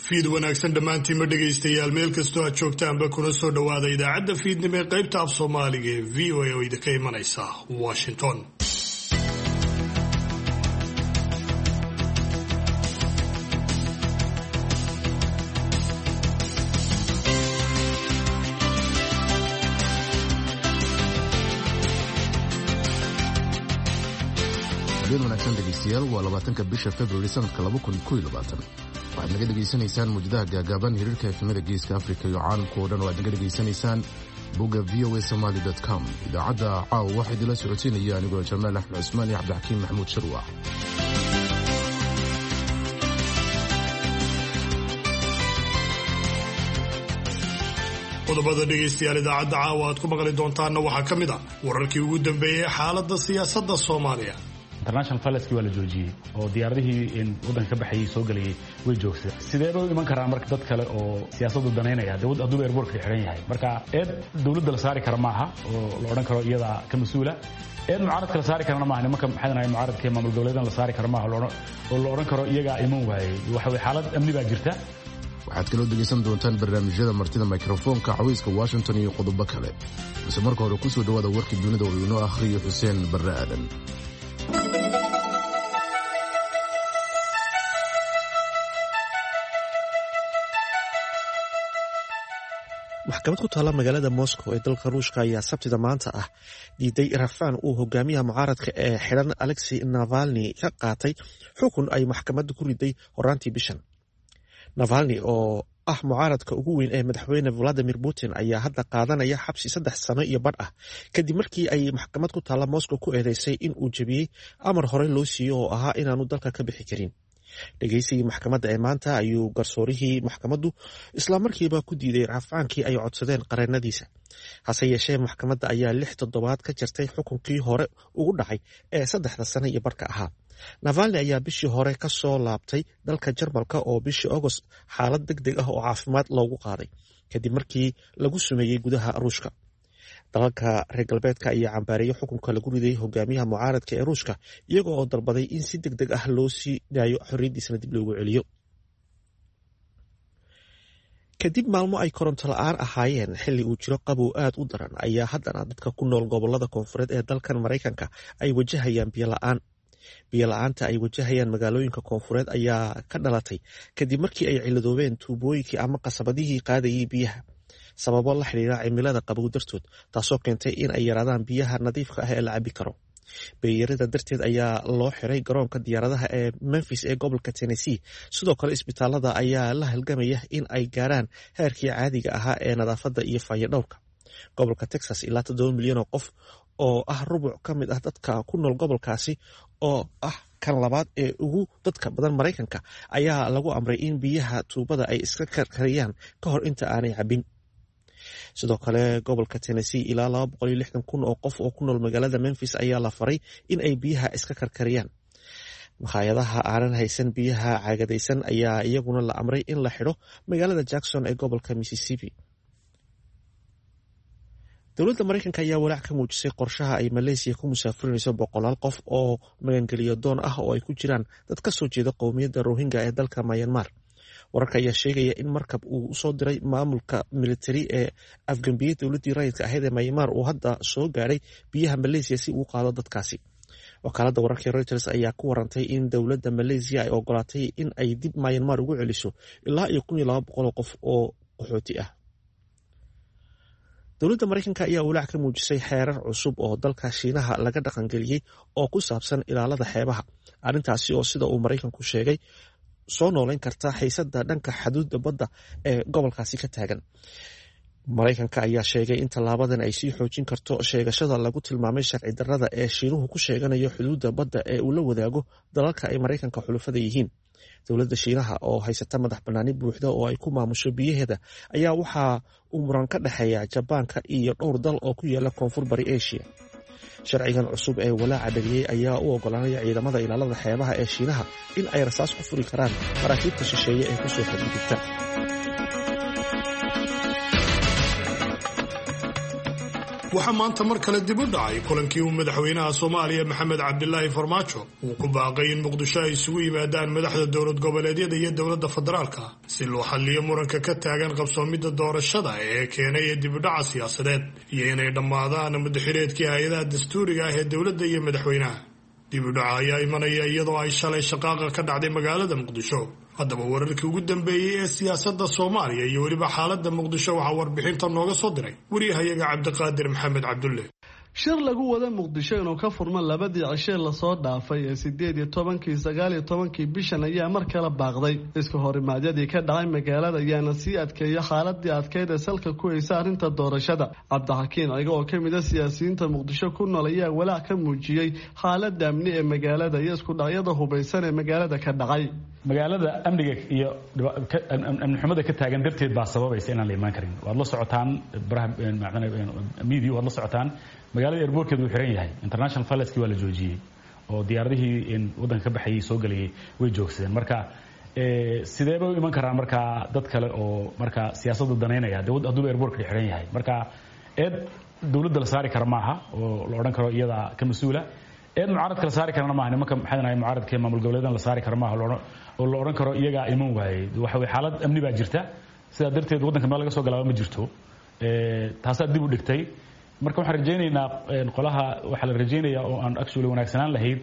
fiid wanaagsan dhammaantiin ma dhegaystayaal meel kastoo aad joogtaanba kuna soo dhowaada idaacadda fiidnimo ee qaybta af soomaaliga ee v o a oo idinka imanaysa Washington. wanaagsan dhegeystayaal waa 20-ka bisha February sanadka 2021 waxaad naga dhageysanaysaan muujadaha gaagaaban hirarka efemada geeska Afrika iyo caalamka oo dhan oo aad naga dhageysanaysaan bogga voasomali.com. idaacadda caawa waxaa idila socodsiinaya anigoo Jamaal Axmed Cusmaan iyo Cabdixakiim Maxamuud Sharwa. qodobada dhegaystayaal idaacadda caawa aad ku maqli doontaanna waxaa ka mid ah wararkii ugu dambeeyey xaaladda siyaasadda Soomaaliya. international flights waa la joojiyay oo diyaaradihii wadanka ka baxayay soo galayay way joogtay sidee loo iman karaa marka dad kale oo siyaasaddu daneynaya dawladda hadduu airportka xiran yahay marka dawladda la saari kara maaha oo la odhan karo iyada ka mas'uula mucaaradka la saari karana maaha nimanka maxay mucaaradka maamul goboleedan la saari kara maaha oo la odhan karo iyaga iman waayay waxa way xaalad amni baa jirta. waxaad kaloo dhegaysan doontaan barnaamijyada martida mikrofoonka cawayska Washington iyo qodobo kale balse marka hore ku soo dhawaada warkii dunida oo inoo akhriyo Xuseen Barre Aadan. maxkamad ku taalla magaalada Moscow ee dalka Ruushka ayaa sabtida maanta ah diiday rafaan uu hogaamiyaha mucaaradka ee xiran Alexei Navalny ka qaatay xukun ay maxkamaddu ku riday horaantii bishan. Navalny oo ah mucaaradka ugu weyn ee madaxweyne Vladimir Putin ayaa hadda qaadanaya xabsi 3 sano iyo badh ah kadib markii ay maxkamad ku taalla Moscow ku eedeysay in uu jabiyay amar hore loo siiyay oo ahaa inaanu dalka ka bixi karin. dhageysigii maxkamadda ee maanta ayuu garsoorihii maxkamaddu isla markiiba ku diiday rafaankii ay codsadeen qareenadiisa. hase yeeshee maxkamadda ayaa 6 toddobaad ka jartay xukunkii hore ugu dhacay ee 3 sano iyo badhka ahaa. Navalny ayaa bishii hore ka soo laabtay dalka Jarmalka oo bishii August xaalad degdeg ah oo caafimaad loogu qaaday kadib markii lagu sumeeyay gudaha Ruushka. dalalka reer galbeedka ayaa cambaareeyay xukunka lagu riday hogaamiyaha mucaaradka ee Ruushka iyaga oo dalbaday in si degdeg ah loo sii daayo xorriyadiisana dib loogu celiyo. kadib maalmo ay koronto la'aan ahaayeen xilli uu jiro qabow aad u daran ayaa haddana dadka ku nool gobollada koonfureed ee dalkan Maraykanka ay wajahayaan biyo la'aan. biyo la'aanta ay wajahayaan magaalooyinka koonfureed ayaa ka dhalatay kadib markii ay ciladoobeen tuubooyinkii ama qasabadihii qaadayay biyaha sababo la xiriira cimilada qabow dartood taasoo keentay in ay yaraadaan biyaha nadiifka ah ee la cabi karo. beeyarada darteed ayaa loo xiray garoonka diyaaradaha ee Memphis ee gobolka Tennessee. sidoo kale isbitaalada ayaa la halgamaya in ay gaaraan heerkii caadiga ahaa ee nadaafadda iyo fayadhowrka. gobolka Texas ilaa 7 milyan oo qof oo ah rubuc ka mid ah dadka ku nool gobolkaasi oo ah kan labaad ee ugu dadka badan Maraykanka ayaa lagu amray in biyaha tuubada ay iska karkariyaan ka hor inta aanay cabin. sidoo kale gobolka Tennessee ilaa 260,000 oo qof oo ku nool magaalada Memphis ayaa la faray in ay biyaha iska karkariyaan. makhaayadaha aanan haysan biyaha caagadaysan ayaa iyaguna la amray in la xidho magaalada Jackson ee gobolka Mississippi. dowladda Maraykanka ayaa walaac ka muujisay qorshaha ay Malaysia ku musaafirinayso 100 qof oo magangeliyo doon ah oo ay ku jiraan dad ka soo jeeda qowmiyadda Rohingya ee dalka Myanmar. wararka ayaa sheegaya in markab uu soo diray maamulka military ee afgambiyey dowladdii rayidka ahayd ee Myanmar uu hadda soo gaaray biyaha Malaysia si uu qaado dadkaasi. wakaaladda wararka Reuters ayaa ku warantay in dowladda Malaysia ay ogolaatay in ay dib Myanmar ugu celiso ilaa 1200 qof oo qaxooti ah. dowladda Maraykanka ayaa walaac ka muujisay xeerar cusub oo dalka Shiinaha laga dhaqangeliyay oo ku saabsan ilaalada xeebaha. arrintaasi oo sida uu Maraykanku sheegay soo nooleyn karta xiisadda dhanka xuduudda badda ee gobolkaasi ka taagan. Maraykanka ayaa sheegay in tallaabadan ay sii xoojin karto sheegashada lagu tilmaamay sharci darrada ee Shiinuhu ku sheeganayo xuduudda badda ee uu la wadaago dalalka ay Maraykanka xulafada yihiin. dowladda Shiinaha oo haysata madax bannaani buuxda oo ay ku maamusho biyaheeda ayaa waxaa uu muran ka dhexeeya Jabaanka iyo dhowr dal oo ku yaala koonfur bari Asia. sharcigan cusub ee walaaca dhaliyay ayaa u ogolaanaya ciidamada ilaalada xeebaha ee Shiinaha in ay rasaas ku furi karaan maraakiibta shisheeye ee ku soo xadgudubta. waxaa maanta mar kale dib u dhacay kulankii uu madaxweynaha Soomaaliya Maxamed Cabdilaahi Farmaajo uu ku baaqay in Muqdisho ay isugu yimaadaan madaxda dowlad goboleedyada iyo dowladda federaalka si loo xalliyo muranka ka taagan qabsoomidda doorashada ee keenay dib u dhaca siyaasadeed iyo inay dhammaadaan madaxweynaha hay'adaha dastuuriga ah ee dowladda iyo madaxweynaha. dib u dhaca ayaa imanaya iyadoo ay shalay shaqaaqa ka dhacday magaalada Muqdisho. haddaba wararkii ugu dambeeyay ee siyaasadda Soomaaliya iyo weliba xaaladda Muqdisho waxaa warbixinta nooga soo diray wariyahayaga Cabdiqaadir Maxamed Cabdulle. shir lagu wada Muqdisho inuu ka furmo labadii cishe la soo dhaafay ee 18 19 bishan ayaa mar kale baaqday. iska horimaadyadii ka dhacay magaalada ayaana sii adkeeyay xaaladii adkeyd ee salka ku haysa arrinta doorashada. Cabdixakiin ayaga oo ka mid ah siyaasiyiinta Muqdisho ku nool ayaa walaac ka muujiyay xaaladda amni ee magaalada iyo isku dhacyada hubeysan ee magaalada ka dhacay. magaalada amniga iyo amni xumada ka taagan darteed baa sababaysa inaan la imaan karin. waad la socotaan media waad la socotaan magaalada airportkeedu uu xiran yahay. international flightski waa la joojiyay oo diyaaradihii wadanka ka baxayay soo galayay way joogsadeen. marka sidee bay u iman karaan marka dad kale oo marka siyaasadda daneynaya hadduu airportka xiran yahay. marka dowladda la saari kara maaha oo la odhan karo iyada ka mas-uula. mucaaradka la saari karana maaha. nimanka maxay dhahay mucaaradka maamul goboleedan la saari kara maaha oo la odhan karo iyagaa iman waayay. waxa way xaalad amni baa jirta, sidaa darteed waddanka meel laga soo galaaba ma jirto. taasaa dib u dhigtay. marka waxaan rajaynaynaa qolaha waxaa la rajaynayaa oo aan actually wanaagsanaan lahayd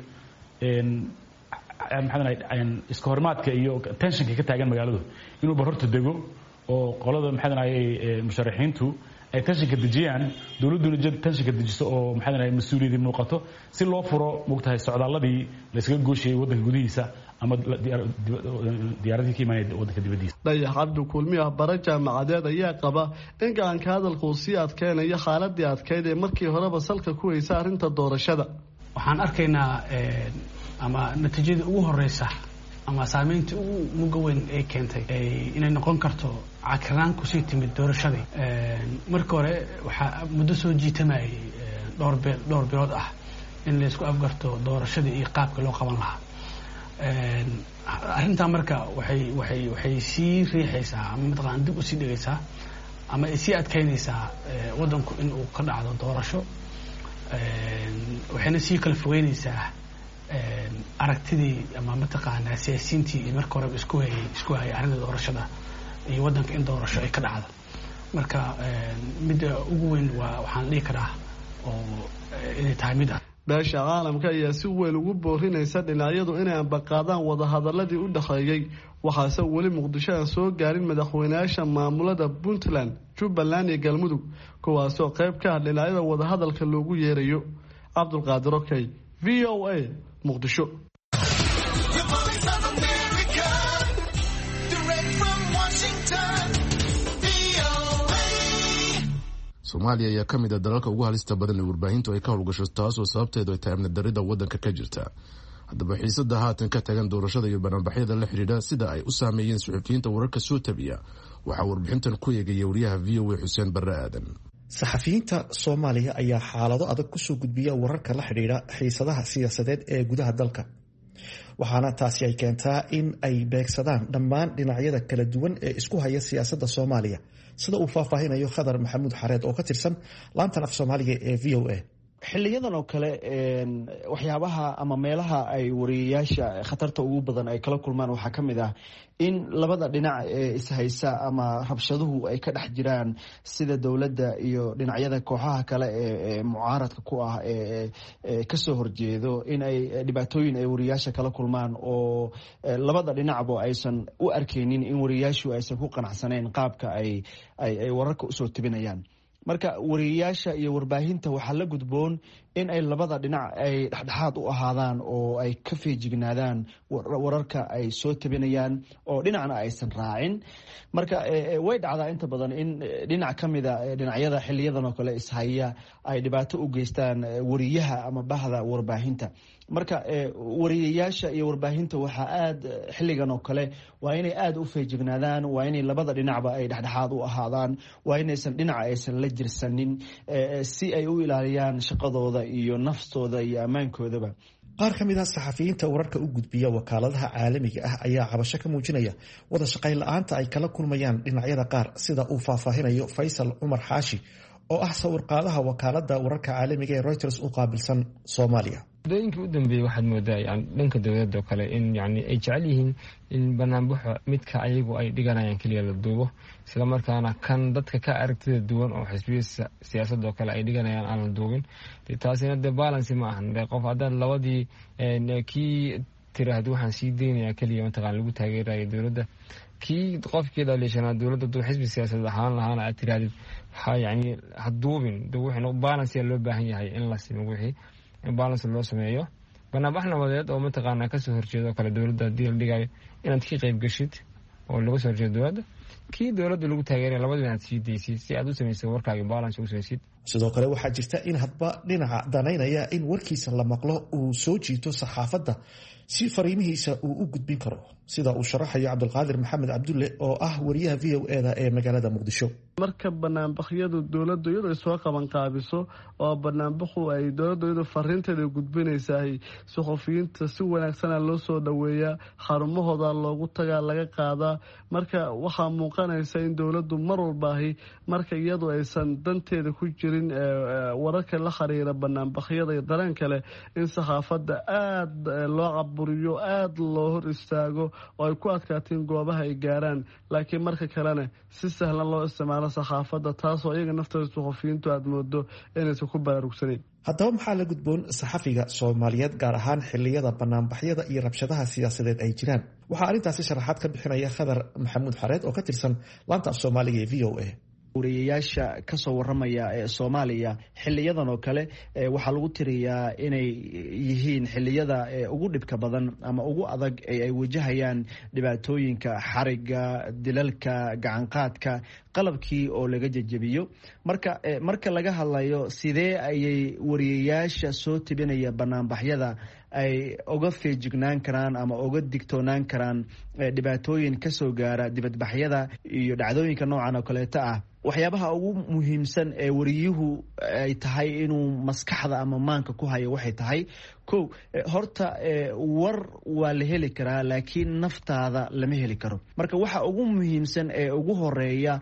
iska horimaadka iyo tensionka ka taagan magaaladu inuu barorta dego oo qolada maxay dhahay musharaxiintu ay tensionka dejiyaan, dowladduna tensionka dejiso oo maxay dhahay mas-uuliyadii muuqato si loo furo mugtahay socdaaladii la iskaga gooshayay waddanka gudihiisa ama diyaaradii ka imaanaya waddanka dibadiisa. Dayax Cabdi Kulmi ah bara jaamacadeed ayaa qaba in gacanka hadalku sii adkeynayo xaaladii adkeyd ee markii horeba salka ku haysa arrinta doorashada. waxaan arkaynaa ama natiijada ugu horeysa ama saameynta ugu muga weyn ee keentay inay noqon karto cakraan ku sii timid doorashadii. marka hore waxaa muddo soo jiitamayay dhowr bilood ah in la isku afgarto doorashadii iyo qaabka loo qaban lahaa. arrintaa marka waxay sii riixaysaa ama mataqaan dib u sii dhigaysaa ama ay sii adkeynaysaa waddanku in uu ka dhacdo doorasho. waxayna sii kala fogeynaysaa aragtidii ama mataqaanaa siyaasiyiintii marka horeba isku hayay arrinta doorashada iyo waddanka in doorasho ay ka dhacdo. marka midda ugu weyn waxaan dhihi karaa oo inay tahay mid ah. beesha caalamka ayaa si weyn ugu boorinaysa dhinacyadu inay ambaqaadaan wadahadaladii u dhaxeeyay. waxaase weli Muqdisho aan soo gaarin madaxweynayaasha maamulada Puntland, Jubbaland iyo Galmudug kuwaasoo qayb ka ah dhinacyada wadahadalka loogu yeerayo. Cabdulqaadir Okay, VOA, Muqdisho. Soomaaliya ayaa ka mid ah dalalka ugu halista badan ee warbaahintu ay ka howlgasho, taasoo sababteedu ay tahay amni darrida waddanka ka jirta. haddaba xiisada haatan ka tagan doorashada iyo bannaanbaxyada la xidhiidha sida ay u saameeyeen suxufiyiinta wararka soo tabiya waxaa warbixintan ku eegaya wariyaha VOA Xuseen Barre Aadan. saxafiyiinta Soomaaliya ayaa xaalado adag kusoo gudbiya wararka la xidhiidha xiisadaha siyaasadeed ee gudaha dalka, waxaana taasi ay keentaa in ay beegsadaan dhammaan dhinacyada kala duwan ee isku haya siyaasadda Soomaaliya, sida uu faahfaahinayo Khadar Maxamuud Xareed oo ka tirsan laantan af Soomaaliga ee VOA. xiliyadan oo kale waxyaabaha ama meelaha ay wariyayaasha khatarta ugu badan ay kala kulmaan waxaa ka mid ah in labada dhinac ee ishaysa ama rabshaduhu ay ka dhex jiraan, sida dowladda iyo dhinacyada kooxaha kale ee mucaaradka ku ah ee kasoo horjeedo in ay dhibaatooyin ay wariyayaasha kala kulmaan oo labada dhinacba aysan u arkaynin in wariyayaashu aysan ku qanacsaneyn qaabka ay wararka usoo tebinayaan. marka wariyayaasha iyo warbaahinta waxaa la gudboon in ay labada dhinac ay dhexdhexaad u ahaadaan oo ay ka feejignaadaan wararka ay soo tabinayaan oo dhinacna aysan raacin. marka way dhacdaa inta badan in dhinac ka mida dhinacyada xiliyadan oo kale ishaya ay dhibaato u geystaan wariyaha ama bahda warbaahinta. marka wariyayaasha iyo warbaahinta waxaa aad xilligan oo kale waa inay aad u feejignaadaan, waa inay labada dhinacba ay dhexdhexaad u ahaadaan, waa inaysan dhinaca aysan la jirsanin si ay u ilaaliyaan shaqadooda iyo naftooda iyo ammaankoodaba. qaar ka mid ah saxafiyiinta wararka u gudbiya wakaaladaha caalamiga ah ayaa cabasho ka muujinaya wada shaqayn la-aanta ay kala kulmayaan dhinacyada qaar, sida uu faahfaahinayo Faysal Cumar Xaashi oo ah sawirqaadaha wakaaladda wararka caalamiga ee Reuters u qaabilsan Soomaaliya. dooyinkii u dambeeyay waxaad moodaa yani dhanka dowladda kale in yani ay jecel yihiin in banaanbaxa midka ayagu ay dhiganayaan kaliya la duubo isla markaana kan dadka ka aragtida duwan oo xisbiyada siyaasadda kale ay dhiganayaan aan la duubin taasina de balance ma ahan qof haddaan labadii kii tiraahdo waxaan sii deynayaa kaliya mataqaan lagu taageerayo dowladda kii qofkii dhaleeshanaa dowladda duu xisbi siyaasadeed ahaan lahaana aad tirahdid yani ha duubin wixii balance loo baahan yahay in la simo wixii in balance loo sameeyo banaanbax nabadeed oo mataqaanaa kasoo horjeedo kale dowladda haddii la dhigayo inaad ka qayb gashid oo laga soo horjeedo dowladda kii dowladda lagu taageeraya labadaba inaad sii daysid si aad u samaysid warkaaga balance u samaysid. sidoo kale waxaa jirta in hadba dhinaca danaynaya in warkiisa la maqlo uu soo jiito saxaafadda si fariimihiisa uu u gudbin karo sida uu sharaxayo Cabdulqaadir Maxamed Cabdulle oo ah wariyaha VOA ee magaalada Muqdisho. marka banaanbaxyadu dowladdu iyadoo soo qaban qaabiso oo banaanbaxu ay dowladdu fariinteeda gudbinaysaa suxufiyiinta si wanaagsan loo soo dhaweeyaa xarumahooda loogu tagaa laga qaadaa marka waxaa muuqanaysa in dowladdu mar walba marka iyadu aysan danteeda ku jirin wararka la xiriira banaanbaxyada iyo dareen kale in saxaafadda aad loo caburiyo aad loo hor istaago oo ay ku adkaatiin goobaha ay gaaraan laakiin marka kalena si sahlan loo isticmaalo saxaafadda taasoo iyaga naftooda suxufiyiintu aad moodo inaysan ku baraarugsaneyn. haddaba maxaa la gudboon saxafiga Soomaaliyeed gaar ahaan xilliyada banaanbaxyada iyo rabshadaha siyaasadeed ay jiraan? waxaa arrintaasi sharaxaad ka bixinaya Khadar Maxamuud Xareed oo ka tirsan laanta Soomaaliga ee VOA. wariyayaasha ka soo waramaya ee Soomaaliya xiliyadan oo kale waxa lagu tiriyaa inay yihiin xiliyada ugu dhibka badan ama ugu adag ay wajahayaan dhibaatooyinka xariga dilalka gacan qaadka qalabkii oo laga jajabiyo marka laga hadlayo sidee ayay wariyayaasha soo tibinaya banaanbaxyada ay uga feejignaan karaan ama uga digtoonaan karaan dhibaatooyin ka soo gaara dibadbaxyada iyo dhacdooyinka noocan oo kaleeta ah. waxyaabaha ugu muhiimsan ee wariyuhu ay tahay inuu maskaxda ama maanka ku hayo waxay tahay kow horta war waa la heli karaa laakiin naftaada lama heli karo marka waxa ugu muhiimsan ee ugu horeeya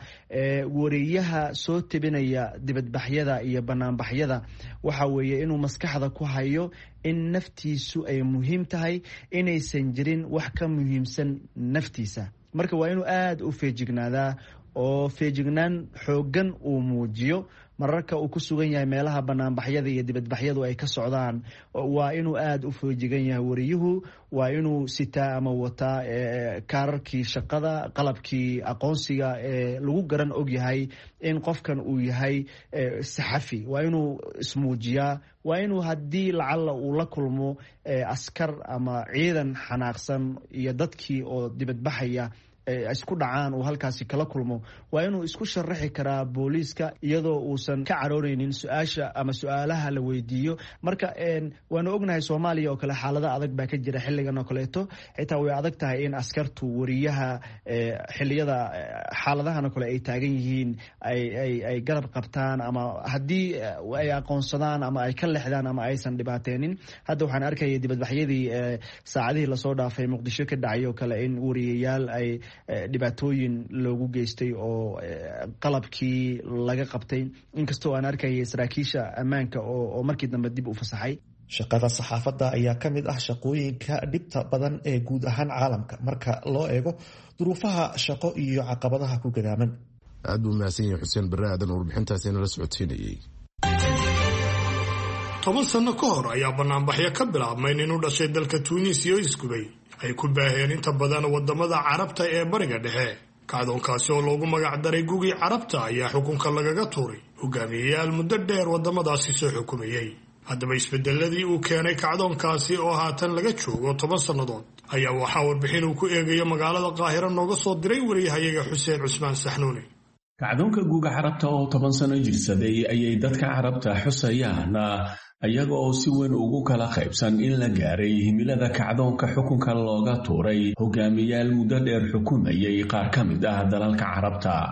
wariyaha soo tibinaya dibadbaxyada iyo banaanbaxyada waxa weeye inuu maskaxda ku hayo in naftiisu ay muhiim tahay inaysan jirin wax ka muhiimsan naftiisa marka waa inuu aad u feejignaadaa oo feejignaan xoogan uu muujiyo mararka uu ku sugan yahay meelaha banaanbaxyada iyo dibadbaxyadu ay ka socdaan waa inuu aad u feejigan yahay wariyuhu waa inuu sitaa ama wataa kaararkii shaqada qalabkii aqoonsiga lagu garan og yahay in qofkan uu yahay saxafi waa inuu ismuujiyaa waa inuu haddii lacalla uu la kulmo askar ama ciidan xanaaqsan iyo dadkii oo dibadbaxaya isku dhacaan uu halkaasi kala kulmo waa inuu isku sharaxi karaa booliiska iyadoo uusan ka caroonaynin su-aasha ama su-aalaha la weydiiyo marka waanu ognahay Soomaaliya oo kale xaalada adag baa ka jira xilligan oo kaleeto xitaa way adag tahay in askartu wariyaha xilliyada xaaladahan oo kale ay taagan yihiin ay garab qabtaan ama haddii ay aqoonsadaan ama ay ka lexdaan ama aysan dhibaateenin hadda waxaan arkayay dibadbaxyadii saacadihii lasoo dhaafay Muqdisho ka dhacay oo kale in wariyayaal ay dhibaatooyin loogu geystay oo qalabkii laga qabtay inkastoo aan arkayay saraakiisha ammaanka oo markii dambe dib u fasaxay. shaqada saxaafadda ayaa ka mid ah shaqooyinka dhibta badan ee guud ahaan caalamka marka loo eego duruufaha shaqo iyo caqabadaha ku gadaaman. aad buu mahadsan yahay Xuseen Barre aadan warbixintaasi inala socodsiinayay. 10 sano ka hor ayaa banaanbaxyo ka bilaabmay inuu dhashay dalka Tunisia oo isgubay ay ku baaheen inta badan wadamada Carabta ee bariga dhexe. kacdoonkaasi oo loogu magac daray gugii Carabta ayaa xukunka lagaga tuuray hogaamiyayaal muddo dheer wadamadaasi soo xukumayay. haddaba isbedeladii uu keenay kacdoonkaasi oo haatan laga joogo 10 sannadood ayaa waxaa warbixin uu ku eegayo magaalada Qaahiro nooga soo diray wariyahayaga Xuseen Cusmaan Saxnuuni. kacdoonka guuga Carabta oo 10 sano jirsaday ayay dadka Carabta xusayaan ayaga oo si weyn ugu kala qaybsan in la gaaray himilada kacdoonka xukunka looga tuuray hogaamiyayaal muddo dheer xukumayay qaar ka mid ah dalalka Carabta.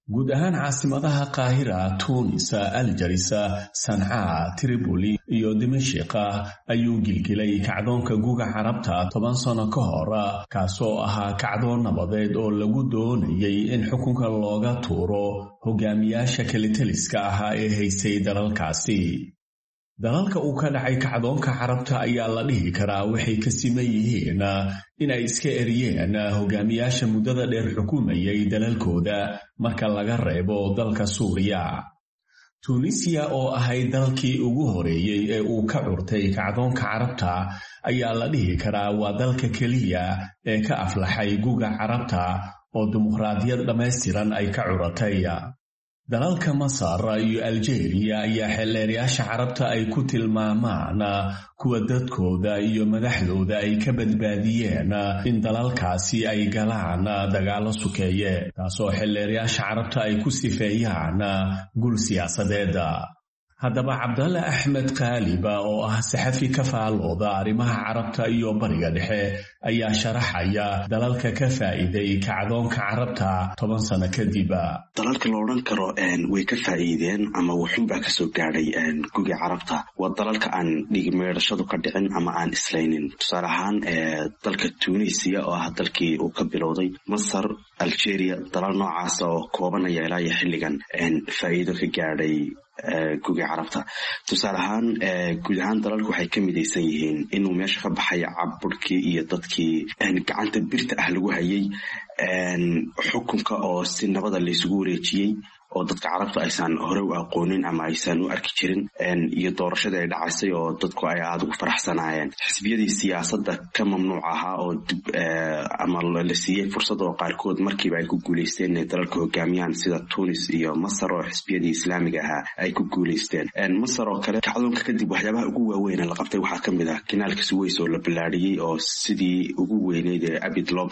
guud ahaan caasimadaha qaahira, tunis, aljaris, sanca, tripoli iyo dimashqa ayuu gilgilay kacdoonka guga carabta 10 sano ka hor, kaasoo ahaa kacdoon nabadeed oo lagu doonayay in xukunka looga tuuro hogaamiyaasha kalitaliska ahaa ee haystay dalalkaasi. dalalka uu ka dhacay kacdoonka carabta ayaa la dhihi karaa waxay ka siman yihiin in ay iska eriyeen hogaamiyaasha muddada dheer xukumayay dalalkooda marka laga reebo dalka Suuriya. Tunisia oo ahayd dalkii ugu horeeyay ee uu ka curtay kacdoonka carabta ayaa la dhihi karaa waa dalka keliya ee ka aflaxay guga carabta oo dimuqraadiyad dhammaystiran ay ka curatay. dalalka Masar iyo Algeria ayaa xeelleerayaasha carabta ay ku tilmaamaan kuwa dadkooda iyo madaxdooda ay ka badbaadiyeen in dalalkaasi ay galaan dagaalo sukeeye, taasoo xeelleerayaasha carabta ay ku sifeeyaan gul siyaasadeed. haddaba Cabdalle Axmed Qaaliba oo ah saxafi ka faalooda arrimaha carabta iyo bariga dhexe ayaa sharaxaya dalalka ka faa'iiday kacdoonka carabta 10 sano kadib. dalalka la odhan karo way ka faa'iideen ama wuxuunbaa ka soo gaadhay guga carabta waa dalalka aan dhigmeedhashadu ka dhicin ama aan islaynin. tusaale ahaan dalka Tunisia oo ah dalkii uu ka bilowday, Masar, Algeria, dalal noocaas oo koobanaya ilaa iyo xilligan faa'iido ka gaadhay guga carabta. tusaale ahaan guud ahaan dalalku waxay ka midaysan yihiin inuu meesha ka baxay caburkii iyo dadkii gacanta birta ah lagu hayay xukunka oo si nabada la isugu wareejiyey oo dadka carabta aysan hore u aqoonin ama aysan u arki jirin, iyo doorashadii ay dhacaysay oo dadku ay aad ugu faraxsanaayeen. xisbiyadii siyaasadda ka mamnuuc ahaa oo ama la siiyey fursad oo qaarkood markiiba ay ku guulaysteen inay dalalka hogaamiyaan sida Tunis iyo Masar oo xisbiyadii islaamiga ahaa ay ku guulaysteen. Masar oo kale kacdoonka kadib waxyaabaha ugu waaweyn la qabtay waxaa ka mid ah kanaalka Suways oo la ballaariyey oo sidii ugu weyneyd ee abid loo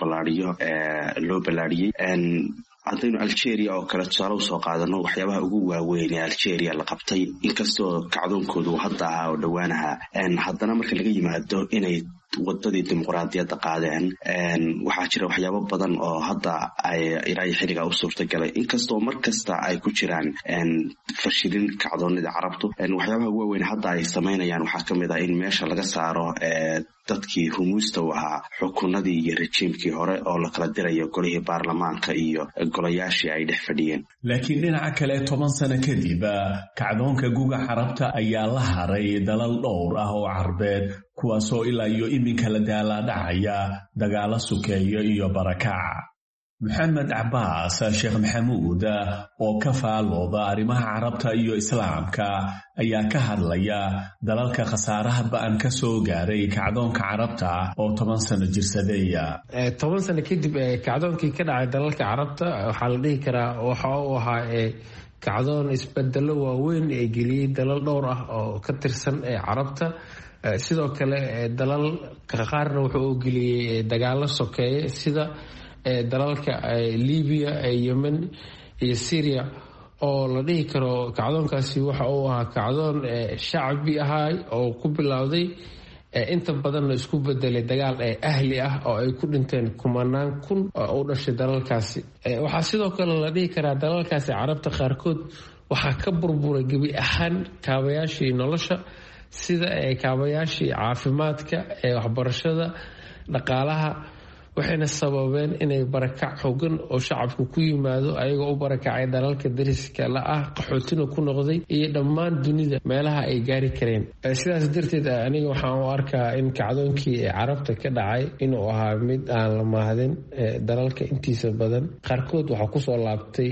ballaariyey. haddaynu Algeria oo kale tusaale usoo qaadano waxyaabaha ugu waaweyn ee Algeria la qabtay, inkastoo kacdoonkoodu hadda ahaa oo dhowaanaha, haddana marka laga yimaado inay wadadii dimuqraadiyadda qaadeen, waxaa jira waxyaabo badan oo hadda ay ilaa xilliga u suurtagalay, inkastoo markasta ay ku jiraan fashilin kacdoonida carabtu. waxyaabaha ugu waaweyn hadda ay samaynayaan waxaa ka mid ah in meesha laga saaro dadkii humuusta u ahaa xukunadii iyo rejiimkii hore oo la kala dirayo golihii baarlamaanka iyo golayaashii ay dhex fadhiyeen. laakiin dhinaca kale 10 sano kadib kacdoonka guga carabta ayaa la haray dalal dhowr ah oo carbeed kuwaasoo ilaa iyo iminka la daalaadhacaya dagaalo sukeeyo iyo barakac. Maxamed Cabbaas Sheekh Maxamuud oo ka faalooda arrimaha carabta iyo islaamka ayaa ka hadlaya dalalka khasaaraha ba'an ka soo gaaray kacdoonka carabta oo 10 sano jirsaday. 10 sano kadib kacdoonkii ka dhacay dalalka carabta waxaa la dhihi karaa waxa uu ahaa kacdoon isbedelo waaweyn ee geliyey dalal dhowr ah oo ka tirsan carabta. sidoo kale dalal qaarna wuxuu u geliyey dagaalo sokeeye sida dalalka Libiya, Yemen iyo Syria oo la dhihi karo kacdoonkaasi waxa uu ahaa kacdoon shacbi ahaa oo ku bilowday inta badan isku bedelay dagaal ahli ah oo ay ku dhinteen kumanaan kun oo u dhashay dalalkaasi. waxaa sidoo kale la dhihi karaa dalalkaasi carabta qaarkood waxaa ka burburay gebi ahaan kaabayaashii nolosha sida kaabayaashii caafimaadka, waxbarashada, dhaqaalaha, waxayna sababeen inay barakac xooggan oo shacabku ku yimaado ayagoo u barakacay dalalka dariska la ah, qaxootina ku noqday iyo dhammaan dunida meelaha ay gaari kareen. sidaas darteed aniga waxaan u arkaa in kacdoonkii carabta ka dhacay inuu ahaa mid aan la mahdin. dalalka intiisa badan qaarkood waxaa kusoo laabtay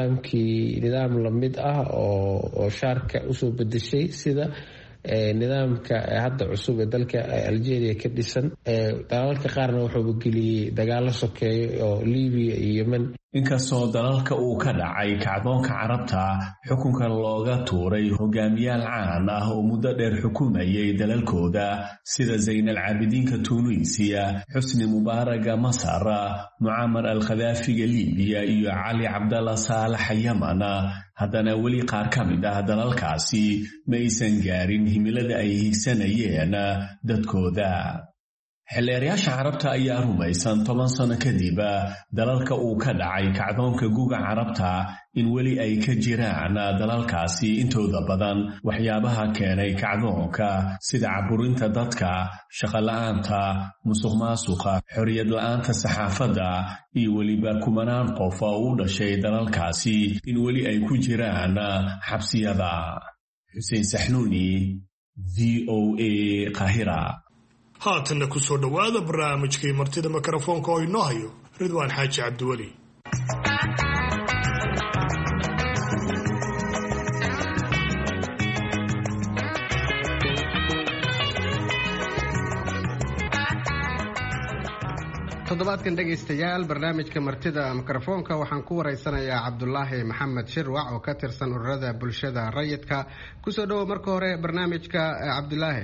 nidaam lamid ah oo shaarka usoo bedeshay sida nidaamka hadda cusub ee dalka Algeria ka dhisan. dalalka qaarna wuxuu geliyey dagaalo sokeeye oo Libiya iyo Yemen. inkastoo dalalka uu ka dhacay kacdoonka carabta xukunka looga tuuray hogaamiyaal caan ah oo muddo dheer xukumayay dalalkooda sida Zayn al-Caabidiinka Tunisia, Xusni Mubaaraga Masar, Muammar al-Khadaafiga Libiya iyo Cali Cabdalla Saalax Yemen, haddana weli qaar ka mid ah dalalkaasi ma aysan gaarin himilada ay higsanayeen dadkooda. xildheerayaasha carabta ayaa rumaysan 10 sano kadib dalalka uu ka dhacay kacdoonka guga carabta in weli ay ka jiraan dalalkaasi intooda badan waxyaabaha keenay kacdoonka sida caburinta dadka, shaqo la'aanta, musuqmaasuqa, xorriyad la'aanta saxaafadda iyo weliba kumanaan qof oo u dhashay dalalkaasi in weli ay ku jiraan xabsiyada. Xuseen Saxnuuni, VOA Qaahira. haatanna ku soo dhowaada barnaamijkii martida mikrofoonka oo inoo hayo Ridwaan Xaaji Cabdiweli. toddobaadkan dhegaystayaal barnaamijka martida mikrofoonka waxaan ku waraysanayaa Cabdulaahi Maxamed Shirwac oo ka tirsan ururada bulshada rayidka. kusoo dhawo marka hore barnaamijka Cabdulaahi.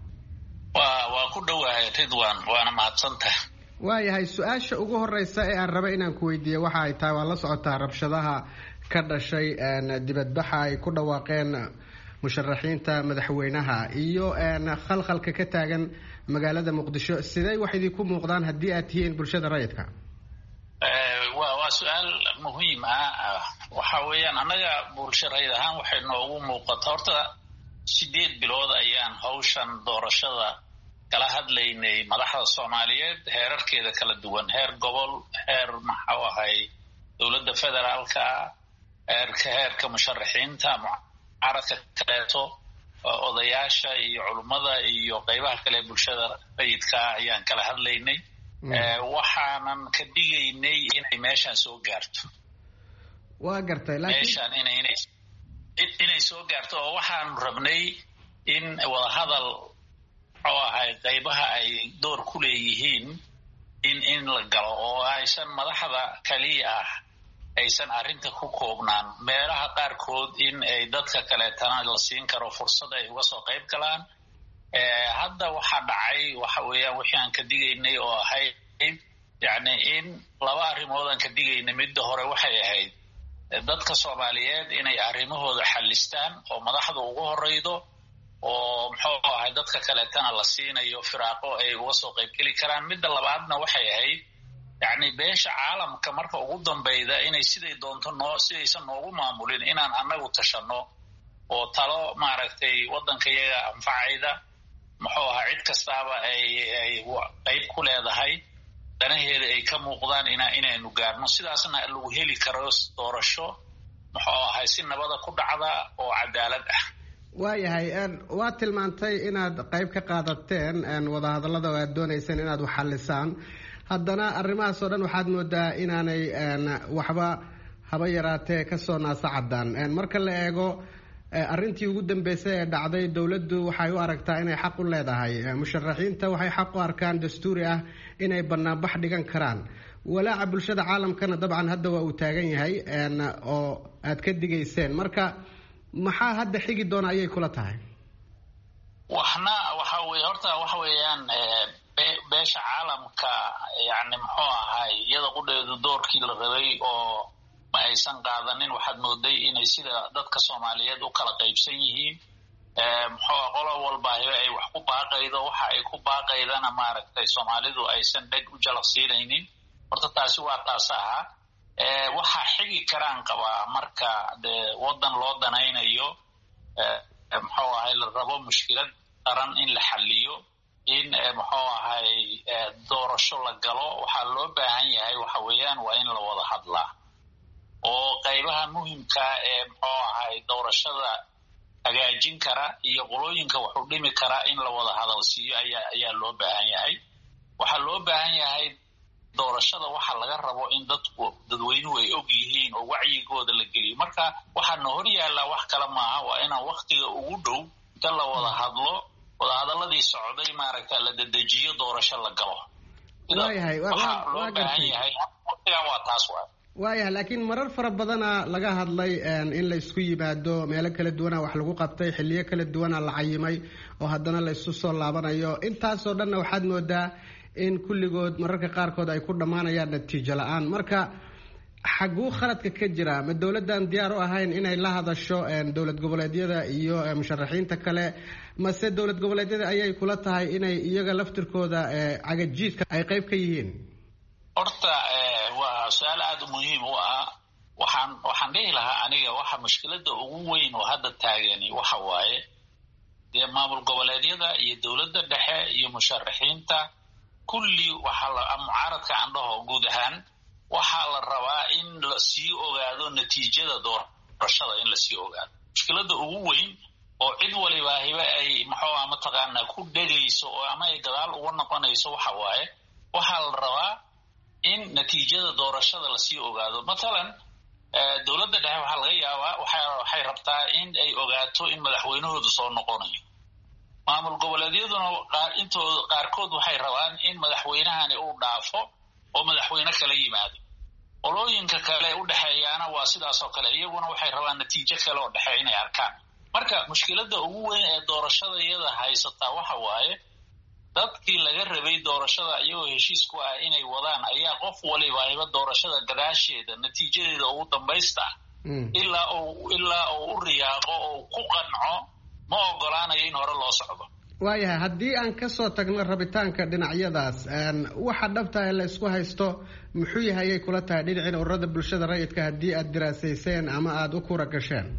waa ku dhawahay Ridwaan, waana mahadsantahay. waayahay, su-aasha ugu horeysa ee aan raba inaan ku weydiiyo waxa ay tahay, waa la socotaa rabshadaha ka dhashay dibadbaxa ay ku dhawaaqeen musharaxiinta madaxweynaha iyo khalkhalka ka taagan magaalada Muqdisho. sidee wax idinku muuqdaan haddii aad tihiin bulshada rayidka? waa su-aal muhiim ah. waxa weeyaan annaga bulsho rayid ahaan waxay noogu muuqataa, horta 8 bilood ayaan hawshan doorashada kala hadlaynay madaxda Soomaaliyeed heerarkeeda kala duwan, heer gobol, heer maxaa ahay dowladda federaalka, heerka musharaxiinta, mucaaradka kaleeto, odayaasha iyo culimada iyo qaybaha kale bulshada rayidka ayaan kala hadlaynay. waxaanan ka dhigaynay inay meeshan soo gaarto. waa gartay, laakiin meeshan inay soo gaarto oo waxaan rabnay in wada hadal oo ahay qaybaha ay door ku leeyihiin in la galo oo aysan madaxda kaliya aysan arrinta ku koobnaan, meelaha qaarkood in ay dadka kaleetana la siin karo fursad ay uga soo qayb galaan. hadda waxa dhacay waxa weeyaan wixii aan ka digaynay oo ahayd yacni in laba arrimood aan ka digaynay. midda hore waxay ahayd dadka Soomaaliyeed inay arrimahooda xallistaan oo madaxda ugu horeydo, oo muxuu ahay dadka kaleetana la siinayo firaaqo ay uga soo qayb geli karaan. midda labaadna waxay ahayd yacni beesha caalamka marka ugu dambayda inay siday doonto sidaysan noogu maamulin, inaan annagu tashanno oo talo maaragtay waddanka iyaga anfacayda, muxuu ahaa cid kastaaba ay qayb ku leedahay, danaheeda ay ka muuqdaan inaynu gaarno. sidaasna lagu heli karo doorasho muxuu ahay si nabada ku dhacda oo cadaalad ah. waayahay, waa tilmaantay inaad qayb ka qaadateen wadahadallada oo aad doonayseen inaad wax xallisaan. haddana arrimahaas oo dhan waxaad moodaa inaanay waxba haba yaraatee kasoo naasacadaan. marka la eego arrintii ugu dambeysay ee dhacday, dowladdu waxay u aragtaa inay xaq u leedahay, musharaxiinta waxay xaq u arkaan dastuuri ah inay banaanbax dhigan karaan. walaaca bulshada caalamkana dabcan hadda waa uu taagan yahay oo aad ka digayseen. marka maxaa hadda xigi doona ayay kula tahay? waxa weeyaan beesha caalamka yacni muxuu ahay iyada qudheedu doorkii la rabay oo ma aysan qaadanin. waxaad mooday inay sida dadka Soomaaliyeed u kala qaybsan yihiin. muxuu qolo walba ay wax ku baaqaydo, waxa ay ku baaqaydana maaragtay Soomaalidu aysan dheg u jalaqsiinaynin. horta taasi waa taas aha. waxa xigi karaan qabaa marka waddan loo danaynayo, muxuu ahay la rabo mushkilad qaran in la xalliyo, in muxuu ahay doorasho la galo. waxaa loo baahan yahay waxa weeyaan waa in la wada hadlaa oo qaybaha muhiimka ee muxuu ahay doorashada hagaajin kara iyo qolooyinka wuxuu dhimi karaa in la wada hadal siiyo ayaa loo baahan yahay. waxaa loo baahan yahay doorashada waxa laga rabo in dadweynuhu ay og yihiin oo wacyigooda la geliyo. marka waxaana hor yaallaa wax kale maaha, waa inaan waktiga ugu dhow inta la wada hadlo, wadahadaladii socday maaragta la dedejiyo, doorasho la galo. waxaa loo baahan yahay waqtigan waa taas waayahay, laakiin marar fara badana laga hadlay in la isku yimaado, meelo kala duwana wax lagu qabtay, xilliyo kala duwana la cayimay oo haddana la isu soo laabanayo. intaasoo dhanna waxaad moodaa in kulligood mararka qaarkood ay ku dhammaanayaan natiijo la-aan. marka xaguu khaladka ka jira ma dowladdan diyaar u ahayn inay la hadasho dowlad goboleedyada iyo musharaxiinta kale mase dowlad goboleedyada ayay kula tahay inay iyaga laftirkooda cagajiidka ay qayb ka yihiin? horta waa su-aal aada muhiim u ah. waxaan dhihi lahaa aniga waxa mushkilada ugu weyn oo hadda taagani waxa waaye dee maamul goboleedyada iyo dowladda dhexe iyo musharaxiinta kulli mucaaradka andhaho guud ahaan waxaa la rabaa in la sii ogaado natiijada doorashada in lasii ogaado. mushkilada ugu weyn oo cid walibaahiba ay mataqaanaa ku dhegayso oo ama ay gadaal uga noqonayso waxa waaye waxaa la rabaa in natiijada doorashada lasii ogaado. matalan dowladda dhexe waxaa laga yaabaa waxay rabtaa in ay ogaato in madaxweynahoodu soo noqonayo. maamul goboleedyaduna intooda qaarkood waxay rabaan in madaxweynahani uu dhaafo oo madaxweyne kala yimaado. qolooyinka kale u dhexeeyaana waa sidaas oo kale, iyaguna waxay rabaan natiijo kale oo dhexe inay arkaan. marka mushkilada ugu weyn ee doorashada iyada haysataa waxa waaye dadkii laga rabay doorashada iyagoo heshiis ku ah inay wadaan ayaa qof walibaahiba doorashada gadaasheeda natiijadeeda ugu dambaysta ilaa uu u riyaaqo oo ku qanco ma ogolaanayo in hore loo socdo. waayahay haddii aan kasoo tagno rabitaanka dhinacyadaas waxa dhabta ee la isku haysto muxuu yahay ay kula tahay dhinacin ururada bulshada rayidka haddii aad diraasayseen ama aada u kura gasheen?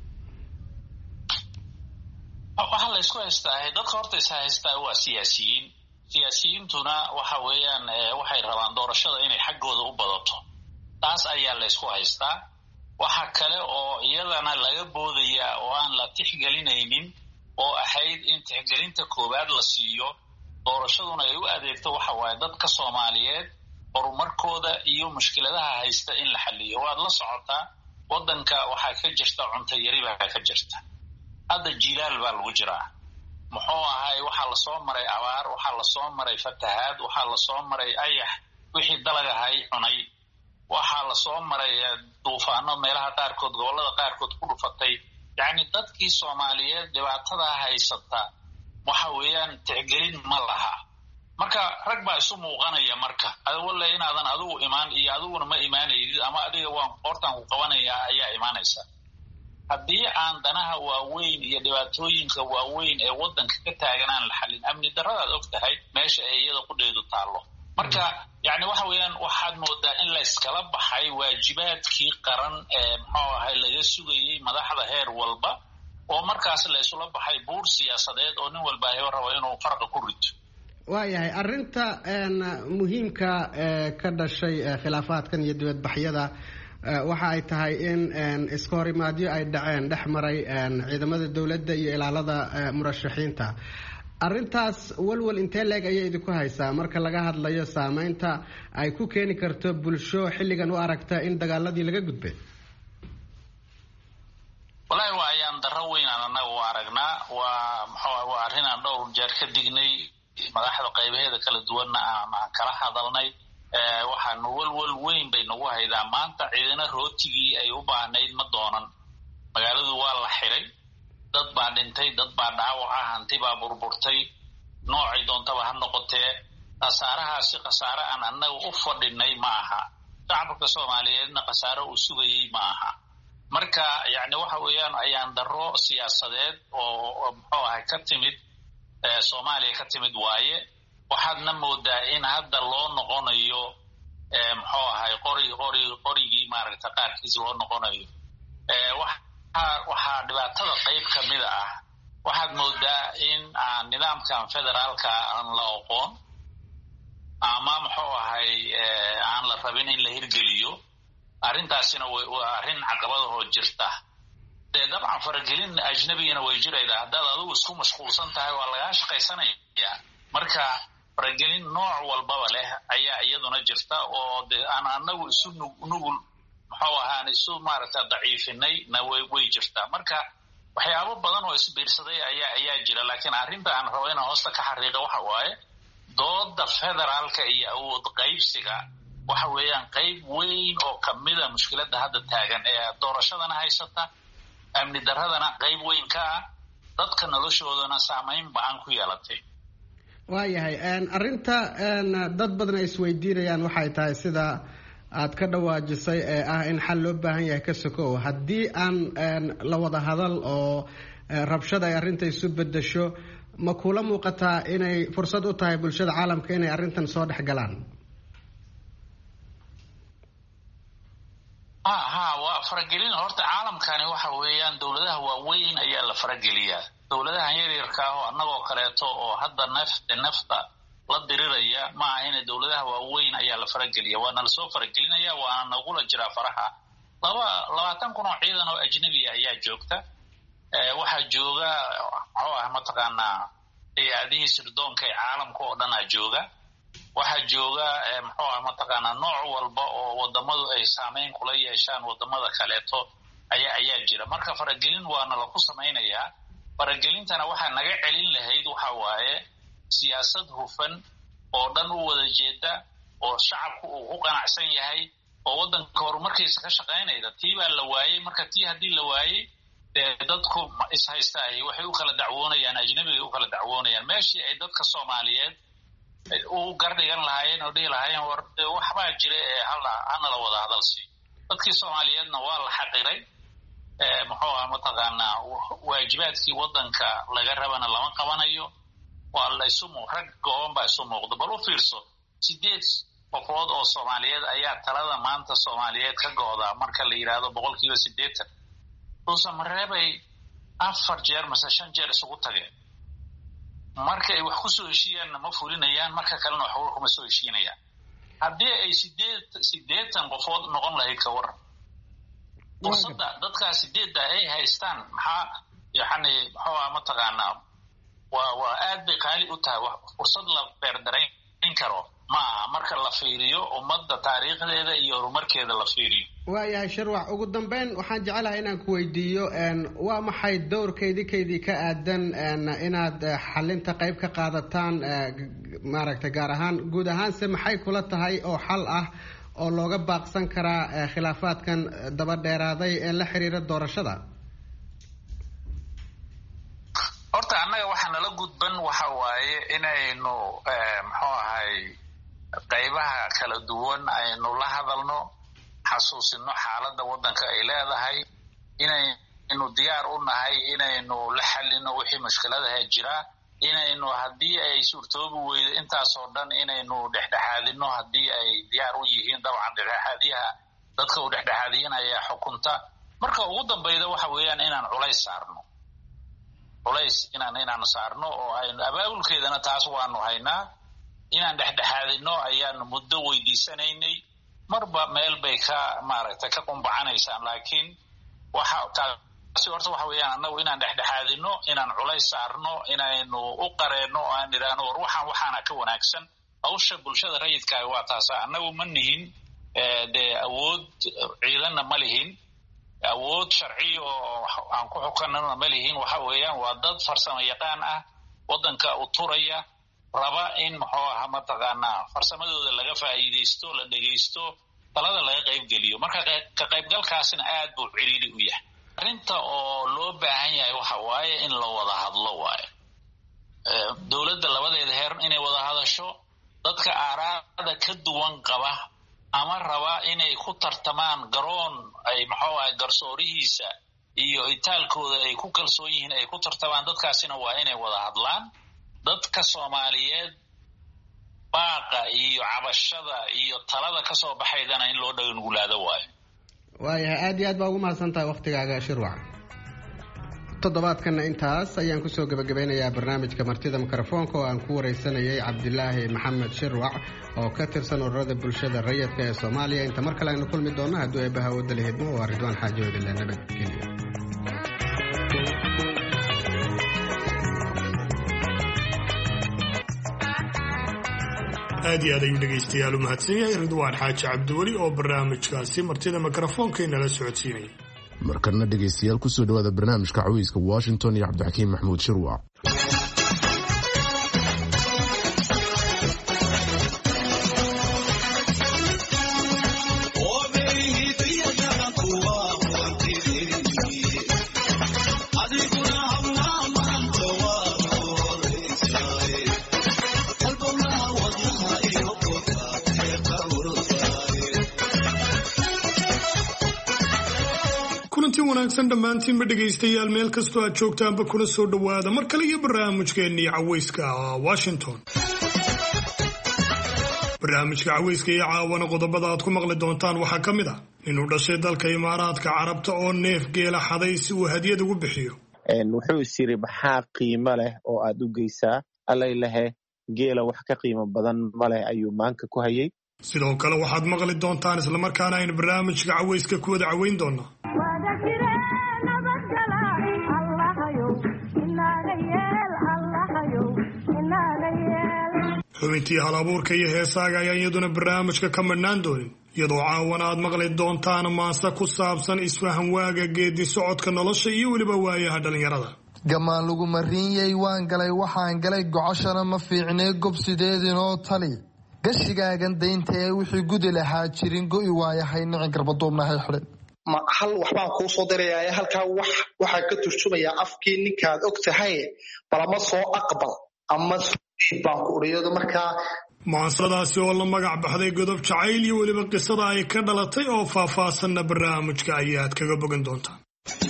waxaa la isku haystaa dadka horta is haystaa waa siyaasiyiintuna waxa weeyaan waxay rabaan doorashada inay xaggooda u badato. taas ayaa la isku haystaa. waxa kale oo iyadana laga boodayaa oo aan la tixgelinaynin oo ahayd in tixgelinta koowaad la siiyo doorashaduna ay u adeegto waxa waaye dadka Soomaaliyeed horumarkooda iyo mushkiladaha haysta in la xalliyo. waad la socotaa wadanka waxaa ka jirta cunto yari baa ka jirta. hadda jilaal baa lagu jiraa. muxuu ahay waxaa lasoo maray abaar, waxaa lasoo maray fatahaad, waxaa lasoo maray ayax wixii dalagahay cunay, waxaa lasoo maray duufaano meelaha qaarkood gobolada qaarkood ku dhufatay. yacni dadkii Soomaaliyeed dhibaatada haysata waxa weeyaan tixgelin ma laha. marka rag baa isu muuqanaya marka walla inaadan adigu imaan iyo adiguna ma imaanaysid ama adiga waan qoortaan ku qabanayaa ayaa imaanaysa. haddii aan danaha waaweyn iyo dhibaatooyinka waaweyn ee wadanka ka taagan aan la xallin, amni darradaad og tahay meesha ay iyada qudheedu taallo. marka yacni waxa weeyaan waxaad moodaa in la iskala baxay waajibaadkii qaran ee laga sugayey madaxda heer walba oo markaas la isula baxay buur siyaasadeed oo nin walba rabo inuu farqa ku rito. waayahay arrinta muhiimka ka dhashay khilaafaadkan iyo dibadbaxyada waxa ay tahay in iska horimaadyo ay dhaceen dhex maray ciidamada dowladda iyo ilaalada murashaxiinta. arrintaas walwal intee leeg ayay idinku haysaa marka laga hadlayo saameynta ay ku keeni karto bulsho xilligan u aragta in dagaaladii laga gudbay? wallaahi waa ayaan darro weyn aan annaga u aragnaa. waa arrin aan dhowr jeer ka dignay madaxda qaybaheeda kala duwanna aan kala hadalnay. waxaanu walwal weyn bay nagu haydaa. maanta ciidana rootigii ay u baahnayd ma doonan. magaaladu waa la xiray, dad baa dhintay, dad baa dhaawaca, hanti baa burburtay, noocay doontaba ha noqotee. khasaarahaasi khasaare aan annaga u fadhinay ma aha. shacabka Soomaaliyeedna khasaare uu sugayey ma aha. marka yacni waxa weeyaan ayaan darro siyaasadeed oo ka timid Soomaaliya ka timid waaye. waxaadna moodaa in hadda loo noqonayo qorigii maaragta qaarkiis loo noqonayo. waxaa dhibaatada qayb ka mid ah waxaad moodaa in aan nidaamkan federaalka aan la aqoon ama aan la rabin in la hirgeliyo. arrintaasina waa arrin caqabadahoo jirta. dee dabcan faragelin ajnabigana way jiraydaa. haddaad adigu isku mashquulsan tahay waa lagaa shaqaysanaya. marka faragelin nooc walbaba leh ayaa iyaduna jirta oo de aan anagu isu nugul aan isu maaragta daciifinay na way jirtaa. marka waxyaabo badan oo isbiirsaday ayaa jira. laakiin arrinta aan rabo inaan hoosta ka xariiqa waxa waaye dooda federaalka iyo awood qaybsiga waxa weeyaan qayb weyn oo kamida mushkiladda hadda taagan ee doorashadana haysata, amni darradana qayb weyn ka ah, dadka noloshoodana saamayn ba-an ku yeelatay. waayahay arrinta dad badan ay isweydiinayaan waxay tahay sida aad ka dhawaajisay ee ah in xal loo baahan yahay ka sokow haddii aan la wada hadal oo rabshada ay arrinta isu bedesho ma kula muuqataa inay fursad u tahay bulshada caalamka inay arrintan soo dhex galaan? waa faragelin. horta caalamkani waxa weeyaan dowladaha waaweyn ayaa la farageliyaa. dowladahan yaryarka ah oo annagoo kaleeto oo hadda nafta la diriraya ma aha in dowladaha waaweyn ayaa la farageliya. waana lasoo faragelinaya, waana nagula jiraa faraha. 20,000 oo ciidan oo ajnabi ayaa joogta. waxaa jooga mataqaanaa hay-adihii sirdoonka ee caalamka oo dhanaa jooga. waxaa jooga mataqaanaa nooc walba oo wadamadu ay saameyn kula yeeshaan wadamada kaleeto ayaa jira. marka faragelin waana laku samaynayaa. faragelintana waxaa naga celin lahayd waxa waaye siyaasad hufan oo dhan u wada jeeda, oo shacabku uu ku qanacsan yahay, oo wadanka horumarkiisa ka shaqaynayda. tii baa la waayey. marka tii haddii la waayey dadku ishaystaay waxay u kala dacwoonayaan, ajnabiga u kala dacwoonayaan. meeshii ay dadka Soomaaliyeed u gardhigan lahaayeen oo dhihi lahaayeen war waxbaa jira ee hana la wada hadalsi. dadkii Soomaaliyeedna waa la xaqiray. mataqaanaa waajibaadkii wadanka laga rabana lama qabanayo. waa la rag gooban baa isu muuqda. bal u fiirso, 8 qofood oo Soomaaliyeed ayaa talada maanta Soomaaliyeed ka go'da marka la yiraahdo 80%. Mareebay 4 jeer mase 5 jeer isugu tageen. marka ay wax ku soo heshiiyaan ma fulinayaan, marka kalena wax kuma soo heshiinayaan. haddii ay 8 qofood noqon lahayd ka waran. fursadda dadkaas 8 ay haystaan maxaa mataqaanaa waa aad bay qaali u tahay. fursad la beerdarayn karo maaha marka la fiiriyo ummadda taariikhdeeda iyo horumarkeeda la fiiriyo. waayahay Shirwac, ugu dambeyn waxaan jecelahay inaan ku weydiiyo waa maxay dowrkeydii ka aadan inaad xalinta qayb ka qaadataan, maaragtay gaar ahaan guud ahaanse maxay kula tahay oo xal ah oo looga baaqsan karaa khilaafaadkan daba dheeraaday ee la xiriira doorashada? horta annaga waxaa nala gudban waxa waaye inaynu qaybaha kala duwan aynu la hadalno, xasuusino xaaladda waddanka ay leedahay, inaynu diyaar u nahay inaynu la xallino wixii mushkiladaha jira, inaynu haddii ay suurtoobi weydo intaasoo dhan inaynu dhexdhexaadino haddii ay diyaar u yihiin. dabcan dhexdhexaadiyaha dadka uu dhexdhexaadinaya xukunta. marka ugu dambayda waxa weeyaan inaan culays saarno oo aynu abaabulkeedana taas waanu haynaa. inaan dhexdhexaadino ayaanu muddo weydiisanaynay. marba meel bay ka qumbacanaysaan, laakiin taasi horta waxa weeyaan annagu inaan dhexdhexaadino, inaan culays saarno, inaynu u qareenno oo aan idhaahno war waxaana ka wanaagsan. hawsha bulshada rayidkaahi waa taasa. annagu ma nihin dee awood ciidanna ma lihin, awood sharci oo aan ku xukanana ma lihin. waxa weeyaan waa dad farsamo yaqaan ah, waddanka u turaya, raba in mataqaanaa farsamadooda laga faa'iidaysto, la dhegaysto, talada laga qaybgeliyo. marka ka qaybgalkaasina aad buu ciriiri u yahay. arrinta oo loo baahan yahay waxa waaye in la wada hadlo waaye. dowladda labadeeda heer inay wada hadasho, dadka aaraada ka duwan qaba ama raba inay ku tartamaan garoon ay garsoorihiisa iyo itaalkooda ay ku kalsoon yihiin ay ku tartamaan, dadkaasina waa inay wada hadlaan. dadka Soomaaliyeed baaqa iyo cabashada iyo talada ka soo baxaydana in loo dhagangulaado waayo. waayahay aad iyo aad baa ugu mahadsantahay waqtigaaga Shirwac. toddobaadkana intaas ayaan kusoo gabagabeynayaa barnaamijka martida mikrofoonka oo aan ku wareysanayay Cabdilaahi Maxamed Shirwac oo ka tirsan ururada bulshada rayidka ee Soomaaliya. inta mar kale aynu kulmi doonno hadduu eebbaha wadda la hidmo. waa Ridwaan Xaaji Odile, nabadgelyo. aad iyo aad ayuu dhegaystayaal u mahadsan yahay Ridwaan Xaaji Cabdiweli oo barnaamijkaasi martida mikrofoonka inala socodsiinayay. markana dhegaystayaal kusoo dhawaada barnaamijka caweyska Washington iyo Cabdixakiim Maxamuud Shirwac. wanaagsan dhammaantiinba dhegaystayaal meel kastoo aad joogtaanba kuna soo dhowaada mar kale iyo barnaamijkeennii cawayska Washington. barnaamijka cawayska iyo caawana qodobada aad ku maqli doontaan waxaa ka mid ah inuu dhashay dalka Imaaraadka Carabta oo neef geela xaday si uu hadiyad ugu bixiyo. wuxuu isiri maxaa qiimo leh oo aad u geysaa allaylahe geela wax ka qiimo badan male ayuu maanka ku hayay. sidoo kale waxaad maqli doontaan isla markaana aynu barnaamijka cawayska ku wada cawayn doonaa xubintii hal-abuurka iyo heesaaga ayaan iyaduna barnaamijka ka madhnaan doonin iyadoo caawana aad maqli doontaan maase ku saabsan isfahan waaga geedi socodka nolosha iyo weliba waayaha dhallinyarada. gamaan lagu mariinyay waan galay waxaan galay gocoshana ma fiicnee gobsideedinoo tali gashigaagan daynta ee wixii gudi lahaa jirin go'i waayahay nicin garbaduubnahay xidhin hal waxbaan kuu soo dirayaa halkaa waxaa ka turjumayaa afkii ninkaad og tahay balama soo aqbal ama baan ku uriyado markaa maansadaasi oo la magac baxday godob jacayl iyo weliba qisada ay ka dhalatay oo faahfaahsanna barnaamijka ayaad kaga bogan doontaan.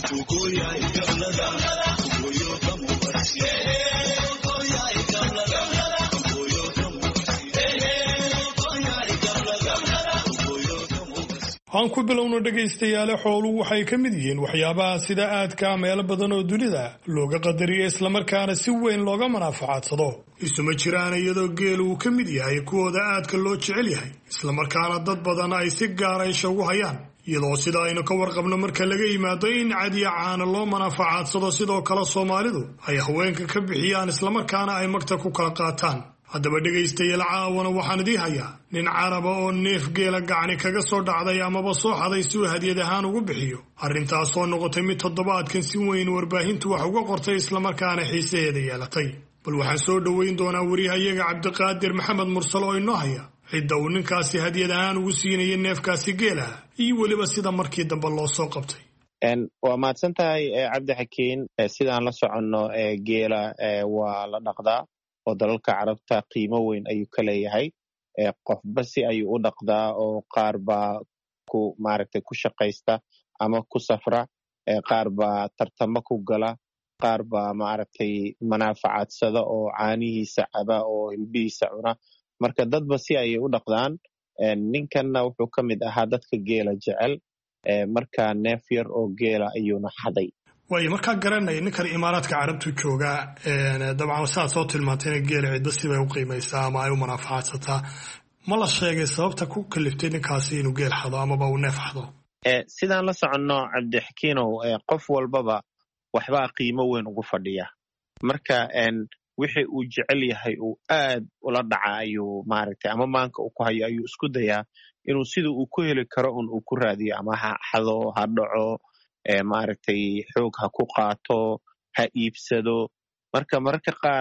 aan ku bilowno dhegaystayaale xooluhu waxay ka mid yihiin waxyaabaha sida aadka meelo badan oo dunida looga qadariyo islamarkaana si weyn looga manaafacadsado. isuma jiraan iyadoo geelu uu ka mid yahay kuwooda aadka loo jecel yahay islamarkaana dad badan ay si gaara isha ugu hayaan iyadoo sida aynu ka warqabno marka laga yimaado in cadiya caana loo manaafacadsado sidoo kale Soomaalidu ay haweenka ka bixiyaan islamarkaana ay magta ku kala qaataan. haddaba dhegaystayaal caawana waxaan idii hayaa nin caraba oo neef geela gacni kaga soo dhacday amaba soo xaday si uu hadiyad ahaan ugu bixiyo arrintaasoo noqotay mid toddobaadkan si weyn warbaahintu wax uga qortay islamarkaana xiisaheeda yeelatay. bal waxaan soo dhoweyn doonaa wariyahayaga Cabdiqaadir Maxamed Mursal oo inoo haya cidda uu ninkaasi hadiyad ahaan ugu siinayay neefkaasi geelaha iyo weliba sida markii dambe loo soo qabtay. waa mahadsan tahay cabdi xakiin. sidaan la soconno geela waa la dhaqdaa oo dalalka carabta qiimo weyn ayuu ka leeyahay. qofba si ayuu u dhaqdaa oo qaar baa ku maaragtay ku shaqaysta ama ku safra, qaar baa tartamo ku gala, qaar baa maaragtay manaafacadsada oo caanihiisa caba oo hilbihiisa cuna. marka dadba si ayay u dhaqdaan. ninkanna wuxuu ka mid ahaa dadka geela jecel. marka neef yar oo geela ayuuna xaday. waayo markaa garanaya ninkan Imaaraadka Carabtu joogaa dabcan saad soo tilmaantay geela cidda sibay u qiimaysaa ama ay u manaafacaadsataa. ma la sheegay sababta ku kaliftay ninkaasi inuu geel xado amaba uu neef xado? sidaan la soconno cabdixakiinow qof walbaba waxbaa qiimo weyn ugu fadhiya. marka wixii uu jecel yahay uu aad ula dhaca ayuu maaragtay ama maanka uu ku hayo ayuu isku dayaa inuu sida uu ku heli karo uu ku raadiyo ama ha xado ha dhaco maaragtay xoog ha ku qaato ha iibsado. marka qaar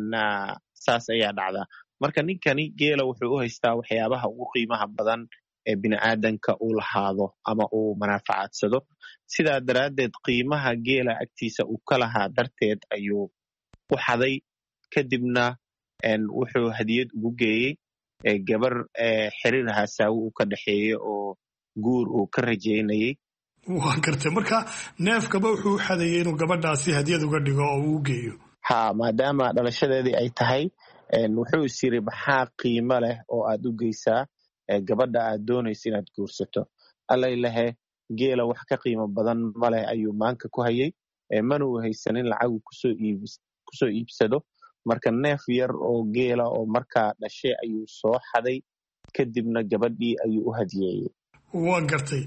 saas ayaa dhacda. marka ninkani geela wuxuu u haystaa waxyaabaha ugu qiimaha badan ee bini'aadanka uu lahaado ama uu manaafacadsado. sidaa daraaddeed qiimaha geela agtiisa uu ka lahaa darteed ayuu u xaday. kadibna wuxuu hadiyad ugu geeyey gabar xiriir hasaawo uu ka dhexeeyo oo guur uu ka rajaynayay. waa gartay marka neefkaba wuxuu u xadayay inuu gabadhaasi hadiyad uga dhigo oo uu geeyo. maadaama dhalashadeedii ay tahay wuxuu is yiri maxaa qiimo leh oo aad u geysaa gabadha aad doonaysa inaad guursato. allaylahe geela wax ka qiimo badan male ayuu maanka ku hayay. mana uu haysanin lacagu kusoo iibsado. marka neef yar oo geela oo markaa dhashay ayuu soo xaday. kadibna gabadhii ayuu u hadiyeeyey. waa gartay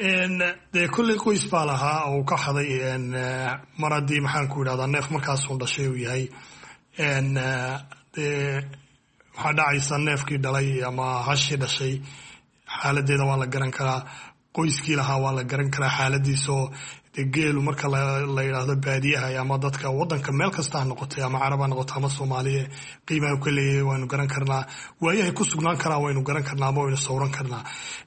dee kolley qoys baa lahaa oo ka xaday mar haddii maxaan ku idhahdaa neef markaasuu dhashay uu yahay. dee waxaa dhacaysa neefkii dhalay ama hashii dhashay xaaladeeda waa la garan karaa. qoyskii lahaa waa la garan karaa xaaladiisoo dee geelu marka la yidhaahdo baadiyaha ama dadka waddanka meel kasta ha noqotay ama carab ha noqoto ama soomaaliya qiimaha ka leeyahay waynu garan karnaa. waayahay ku sugnaan karaa waynu garan karnaa ama waynu sawran karnaa.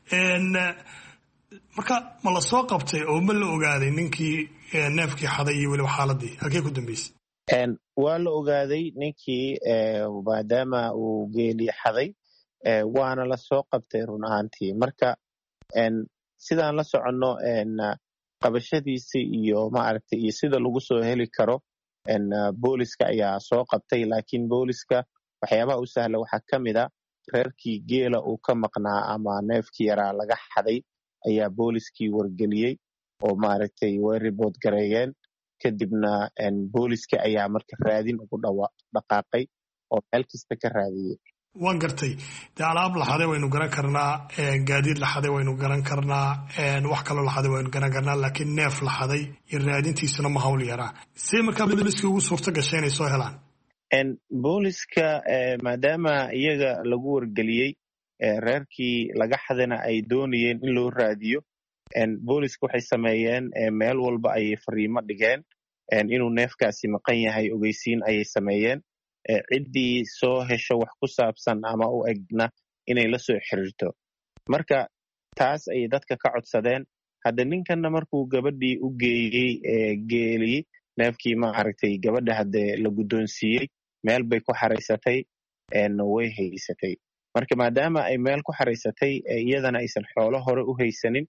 marka ma la soo qabtay oo ma la ogaaday ninkii neefkii xaday iyo weliba xaaladii halkee ku dambeysay? waa la ogaaday ninkii maadaama uu geelii xaday waana la soo qabtay run ahaantii. marka sidaan la soconno qabashadiisa iyo maaragtay iyo sida lagu soo heli karo booliska ayaa soo qabtay laakiin booliska waxyaabaha u sahla waxaa ka mid a reerkii geela uu ka maqnaa ama neefkii yaraa laga xaday ayaa booliskii wargeliyey oo maaragtay way report gareeyeen kadibna booliska ayaa marka raadin ugu dhaqaaqay oo meel kasta ka raadiyey waan gartay dee alaab laxaday waynu garan karnaa gaadiid laxaday waynu garan karnaa wax kaloo laxaday waynu garan karnaa laakiin neef laxaday iyo raadintiisuna ma hawl yaraa see markaa booliskii ugu suurto gashay inay soo helaan booliska maadaama iyaga lagu wargeliyey reerkii laga xadana ay doonayeen in loo raadiyo booliska waxay sameeyeen meel walba ayay fariimo dhigeen inuu neefkaasi maqan yahay ogeysiin ayay sameeyeen ciddii soo hesho wax ku saabsan ama u egna inay la soo xiriirto marka taas ayay dadka ka codsadeen hadda ninkanna markuu gabadhii u geeyey geelii neefkii maaragtay gabadha haddee la guddoonsiiyey meel bay ku xaraysatay way haysatay marka maadaama ay meel ku xaraysatay iyadana aysan xoolo hore u haysanin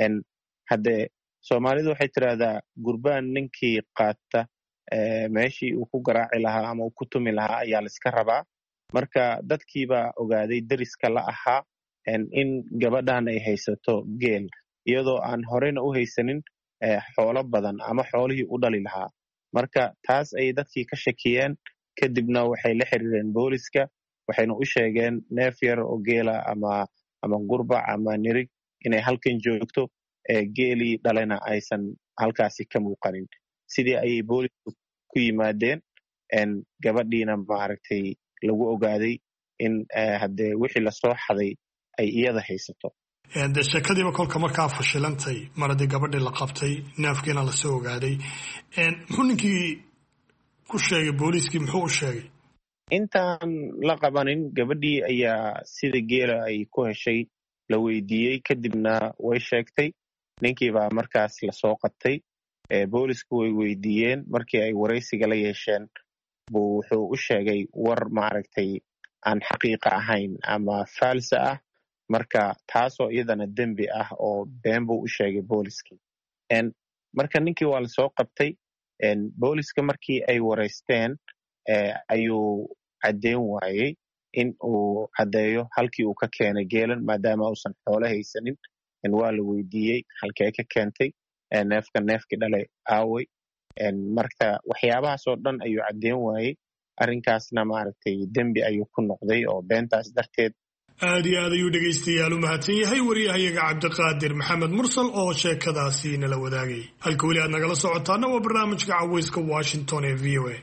haddee soomaalidu waxay tidhaahdaa gurbaan ninkii qaata meeshii uu ku garaaci lahaa ama uu ku tumi lahaa ayaa laiska rabaa marka dadkiibaa ogaaday deriska la ahaa in gabadhan ay haysato geel iyadoo aan horena u haysanin xoolo badan ama xoolihii u dhali lahaa marka taas ayay dadkii ka shakiyeen kadibna waxay la xiriireen booliska waxayna u sheegeen neef yar oo geela ama gurbac ama nirig inay halkan joogto geelii dhalena aysan halkaasi ka muuqanin sidii ayay boolisku ku yimaadeen gabadhiina maaragtay lagu ogaaday in haddee wixii lasoo xaday ay iyada haysato de sheekadiiba kolka markaa fashilantay mar haddii gabadhii la qabtay neefkiina lasoo ogaaday muxuu ninkii ku sheegay booliiskii muxuu u sheegay intaan la qabanin gabadhii ayaa sida geela ay ku heshay la weydiiyey kadibna way sheegtay ninkiibaa markaas lasoo qabtay boolisku way weydiiyeen markii ay waraysiga la yeesheen buu wuxuu u sheegay war maaragtay aan xaqiiqa ahayn ama faalsa ah marka taasoo iyadana dembi ah oo been buu u sheegay booliskii marka ninkii waa lasoo qabtay booliska markii ay waraysteen ayuu caddeyn waayey in uu caddeeyo halkii uu ka keenay geelan maadaama uusan xoolo haysanin waa la weydiiyey halkee ka keentay neefkii dhalay aaway marka waxyaabahaasoo dhan ayuu caddeyn waayey arrinkaasna maaragtay dembi ayuu ku noqday oo beentaas darteed aad iyo aad ayuu dhegaystayaal u mahadsan yahay waryahayaga cabdiqaadir maxamed mursal oo sheekadaasi nala wadaagay halka weli aad nagala socotaana waa barnaamijka caweyska washington ee v o a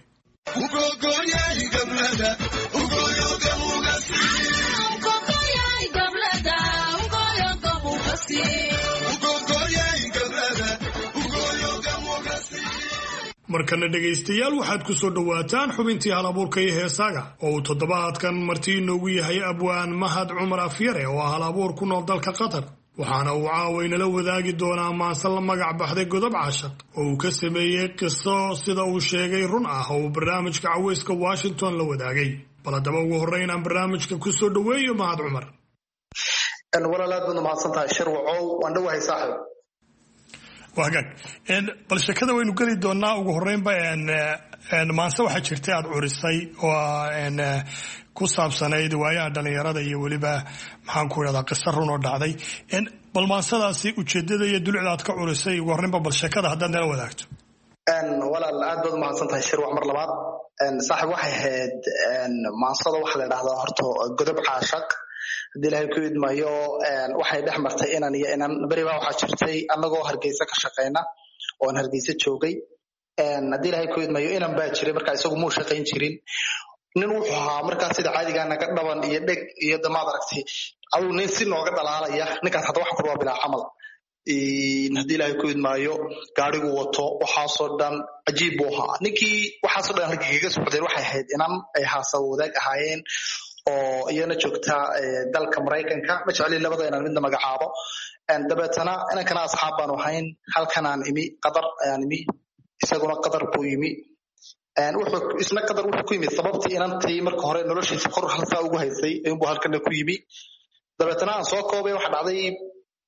markana dhegaystayaal waxaad ku soo dhowaataan xubintii halabuurka iyo heesaaga oo uu toddobaadkan marti inoogu yahay abwaan mahad cumar afyare oo ah halabuur ku nool dalka qatar waxaana uu caawaynala wadaagi doonaa maase la magac baxday godob cashaq oo uu ka sameeyey qiso sida uu sheegay run ah oo uu barnaamijka caweyska washington la wadaagay bal haddaba ugu horreyn aan barnaamijka ku soo dhoweeyo mahad cumar walaalaad baad mahadsantahay shirwacow waan dhowahay saaxib wagaag bal sheekada waynu geli doonaa ugu horreynba maanse waxaa jirtay aad curisay oo ku saabsanayd waayaha dhalinyarada iyo weliba maxaan ku idhahdaa qiso run oo dhacday bal maansadaasi ujeedada iyo dulucda aad ka curisay ugu horreynba bal sheekada haddaad nala wadaagto walaal aad baad umahadsan tahay shirwac mar labaad saaxib waxay ahayd maansada waxaa la idhahdaa horta godob caashaq haddii ilaahay ku idmayo waxay dhex martay inan iyo inan beribaa waxaa jirtay annagoo hargeysa ka shaqayna oon hargeysa joogay haddii ilaahay ku idmayo inan baa jiray markaa isagu muu shaqayn jirin nin wuxuu ahaa markaa sida caadigaa naga dhaban iyo dheg iyo damaad aragtay aduu nin si nooga dhalaalaya ninkaas hadda waxa ku waa bilaa camal haddii ilaahay ku idmaayo gaarigu wato waxaasoo dhan cajiib buu ahaa ninkii waxaasoo dhan halkii kaga socdeen waxay ahayd inan ay haasa wadaag ahaayeen oo iyana joogta dalka maraykanka ma jeclin labada inaan midna magacaabo dabeetana inankana asxaab baanu ahayn halkanaan imi qatar ayaan imi isaguna qatar buu yimi isna qatar wuxuu ku yimid sababtii inantii marka hore noloshiisa kor halsaa ugu haysay ayuunbuu halkana ku yimi dabeetana aan soo koobay waxa dhacday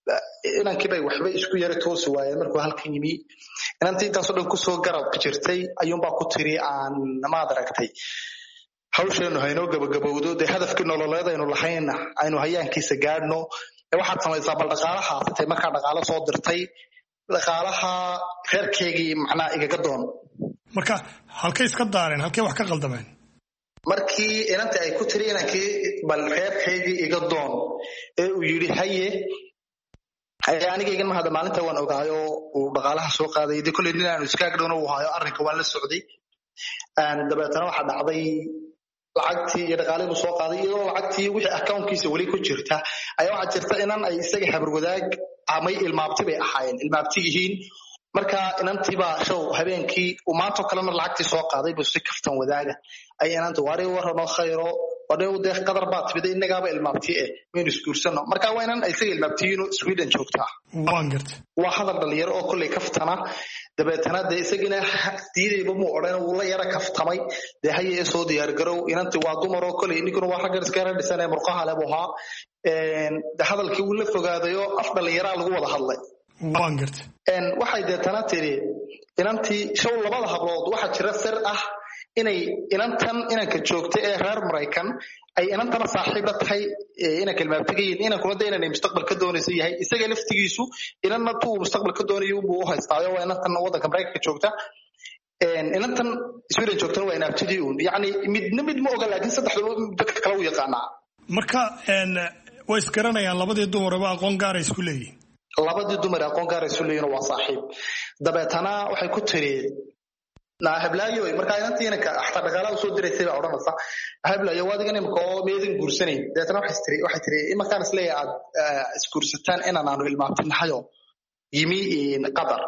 inankii bay waxba isku yara toosi waayeen markuu halkan yimi inantii intaasoo dhan kusoo garab jirtay ayuunbaa ku tiri aan maad aragtay hawsheenu haynoo gabagabowdo dee hadafkii nololeed aynu lahayna aynu hayaankiisa gaadhno waxaad samaysaa bal dhaqaalaha haatay markaa dhaqaalo soo dirtay dhaqaalaha reerkeygii macnaa igaga doon marka halkay iska daareen halkay wax ka qaldameen markii inantii ay ku tiri inankii bal reerkeygii iga doon ee uu yidhi haye anigaygan ma hadda maalinta waan ogaayo uu dhaqaalaha soo qaaday dee kolley nin aanu iskaagdhowna uu hayo arrinka waan la socday dabeetana waxaa dhacday lacagtii iyo dhaqaalihii buu soo qaaday iyadoo lacagtii wixii accountkiisa weli ku jirta ayaa waxaa jirta inan ay isaga habarwadaag amay ilmaabti bay ahaayeen ilmaabti yihiin marka inantiibaa show habeenkii uu maantoo kalena lacagtii soo qaaday buu si kaftan wadaaga ay inanta waari waranoo khayro wadhow dee qadar baa timida innagaaba ilmaabti maynu isguursano marka waa inan isaga ilmaabtiyiino Sweden joogtaa waa hadal dhalinyaro oo kolley kaftana dabeetana dee isagina diidayba muu odhan wuu la yara kaftamay dee haye soo diyaargarow inantii waa dumar oo kolley ninkuna waa raggan iska yara dhisan ee murqaha leh buu ahaa de hadalkii wuu la fogaadayo af dhalinyaraa lagu wada hadlay waxay deetana tiri inantii show labada hablood waxaa jira sir ah inay inanka joogta ee reer Maraykan ay inantana saaxiib la tahay inanka ilmaabtigayin inankuna de inanay mustaqbal ka doonaysa yahay isaga laftigiisu inanna tuu mustaqbal ka doonayo buu u haystaayo waa inantan waddanka Maraykanka joogta inantan Sweden joogtana waa inaabtidii uun yacni mid ma oga laakiin saddexdaba dadka kale u yaqaanaa marka way isgaranayaan labadii dumarba aqoon gaar ay isku leeyihiin labadii dumar aqoon gaar ay isku leeyihiin waa saaxiib dabeetana waxay ku tiri hablaayo markaa inantii inanka xataa dhaqaalaha usoo diraysay baa odhanaysa hablaayo waadigan imika oo meedin guursanayn dabeetana waxay tiri imarkaan isleeyahay aad isguursataan inaan aanu ilmaabtinahayo yimi qadar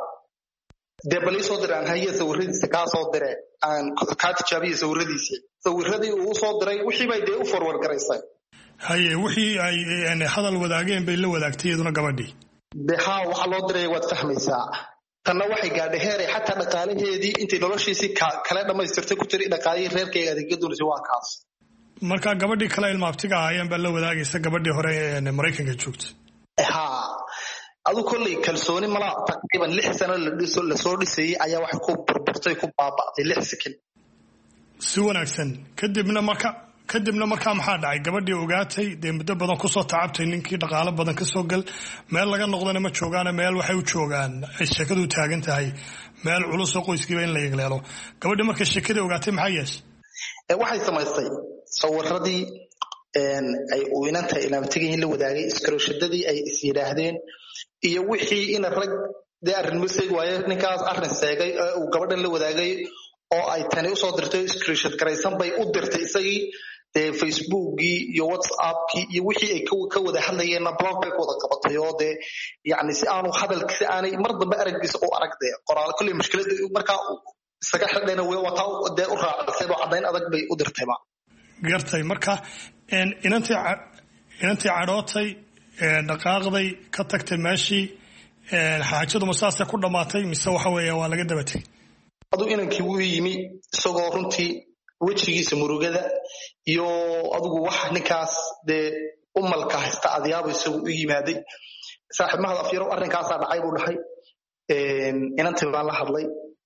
dee bal ii soo dire aan haye sawiradiisa kaa soo dire aan kaa tijaabiya sawiradiisii sawiradii uu soo diray wixii bay dee u forward garaysay haye wixii ay hadal wadaageen bay la wadaagtay iyaduna gabadhii de haa waxa loo diray waad fahmaysaa tanna waxay gaadhay heeray xataa dhaqaalaheedii intay noloshiisii kale dhammaystirtay ku tiri dhaqaalihii reerkeyga adeegga doonaysa waa kaas marka gabadhii kale ilmaabtiga ahaayeen baa la wadaagaysa gabadhii hore ee Maraykanka joogta haa adu kolley kalsooni mala taqriiban 6 sano la soo dhisayay ayaa wax ku burburtay ku baaba'day 6 sakin si wanaagsan kadibna markaa maxaa dhacay gabadhii ogaatay dee muddo badan kusoo tacabtay ninkii dhaqaalo badan ka soo gal meel laga noqdana ma joogaana meel waxay u joogaan ay sheekadu taagan tahay meel culus oo qoyskiiba in la yegleelo gabadhii markay sheekadii ogaatay maxaa yeeshay waxay samaystay sawiradii ay u inanta ilmaabtigiin la wadaagay iskroshadadii ay is yidhaahdeen iyo wixii in rag dee arrin message waaye ninkaas arrin seegay uu gabadhan la wadaagay oo ay tani usoo dirtay screenshot garaysan bay u dirtay isagii dee Facebookii iyo WhatsAppkii iyo wixii ay ka wada hadlayeenna blog bay ku wada qabatay oo dee yacni si aanu hadalkiisa aanay mar dambe araggiisa u aragdee qoraal kolley mushkilada markaa isaga xidhayna way wataa dee u raacisay oo caddayn adag bay u dirtayba gartay marka inantii cadhootay dhaqaaqday ka tagtay meeshii xaajadu masaase ku dhammaatay mise waxa weeye waa laga daba tegay aduu inankii wuu yimi isagoo runtii wejigiisa murugada iyo adigu wax ninkaas dee umalka haysta adyaabo isagu u yimaaday saaxiib mahad afyaro arrinkaasaa dhacay buu dhahay inantii baan la hadlay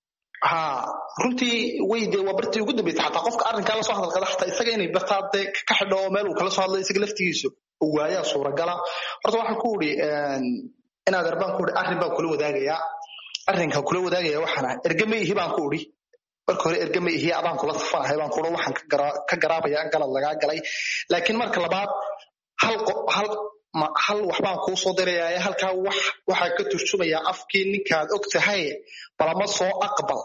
runtii way dee waa bartii ugu dambeysay xataa qofka arrinkaa lasoo hadalkada xataa isaga inay bartaa dee ka xidho oo meel uu kala soo hadlay isaga laftigiisu waayaa suuragala horta waxaan ku idhi inaad erbaan ku idhi arrin baan kula wadaagayaa arrinka kula wadaagaya waxaan ahay ergama ihi baan ku idhi marka hore ergama ihi adaan kula safanahay baan kuudhi waxaan ka garaabaya galad lagaa galay laakiin marka labaad hal waxbaan kuu soo dirayaa halkaa waxaa ka turjumayaa afkii ninkaad og tahay bal ama soo aqbal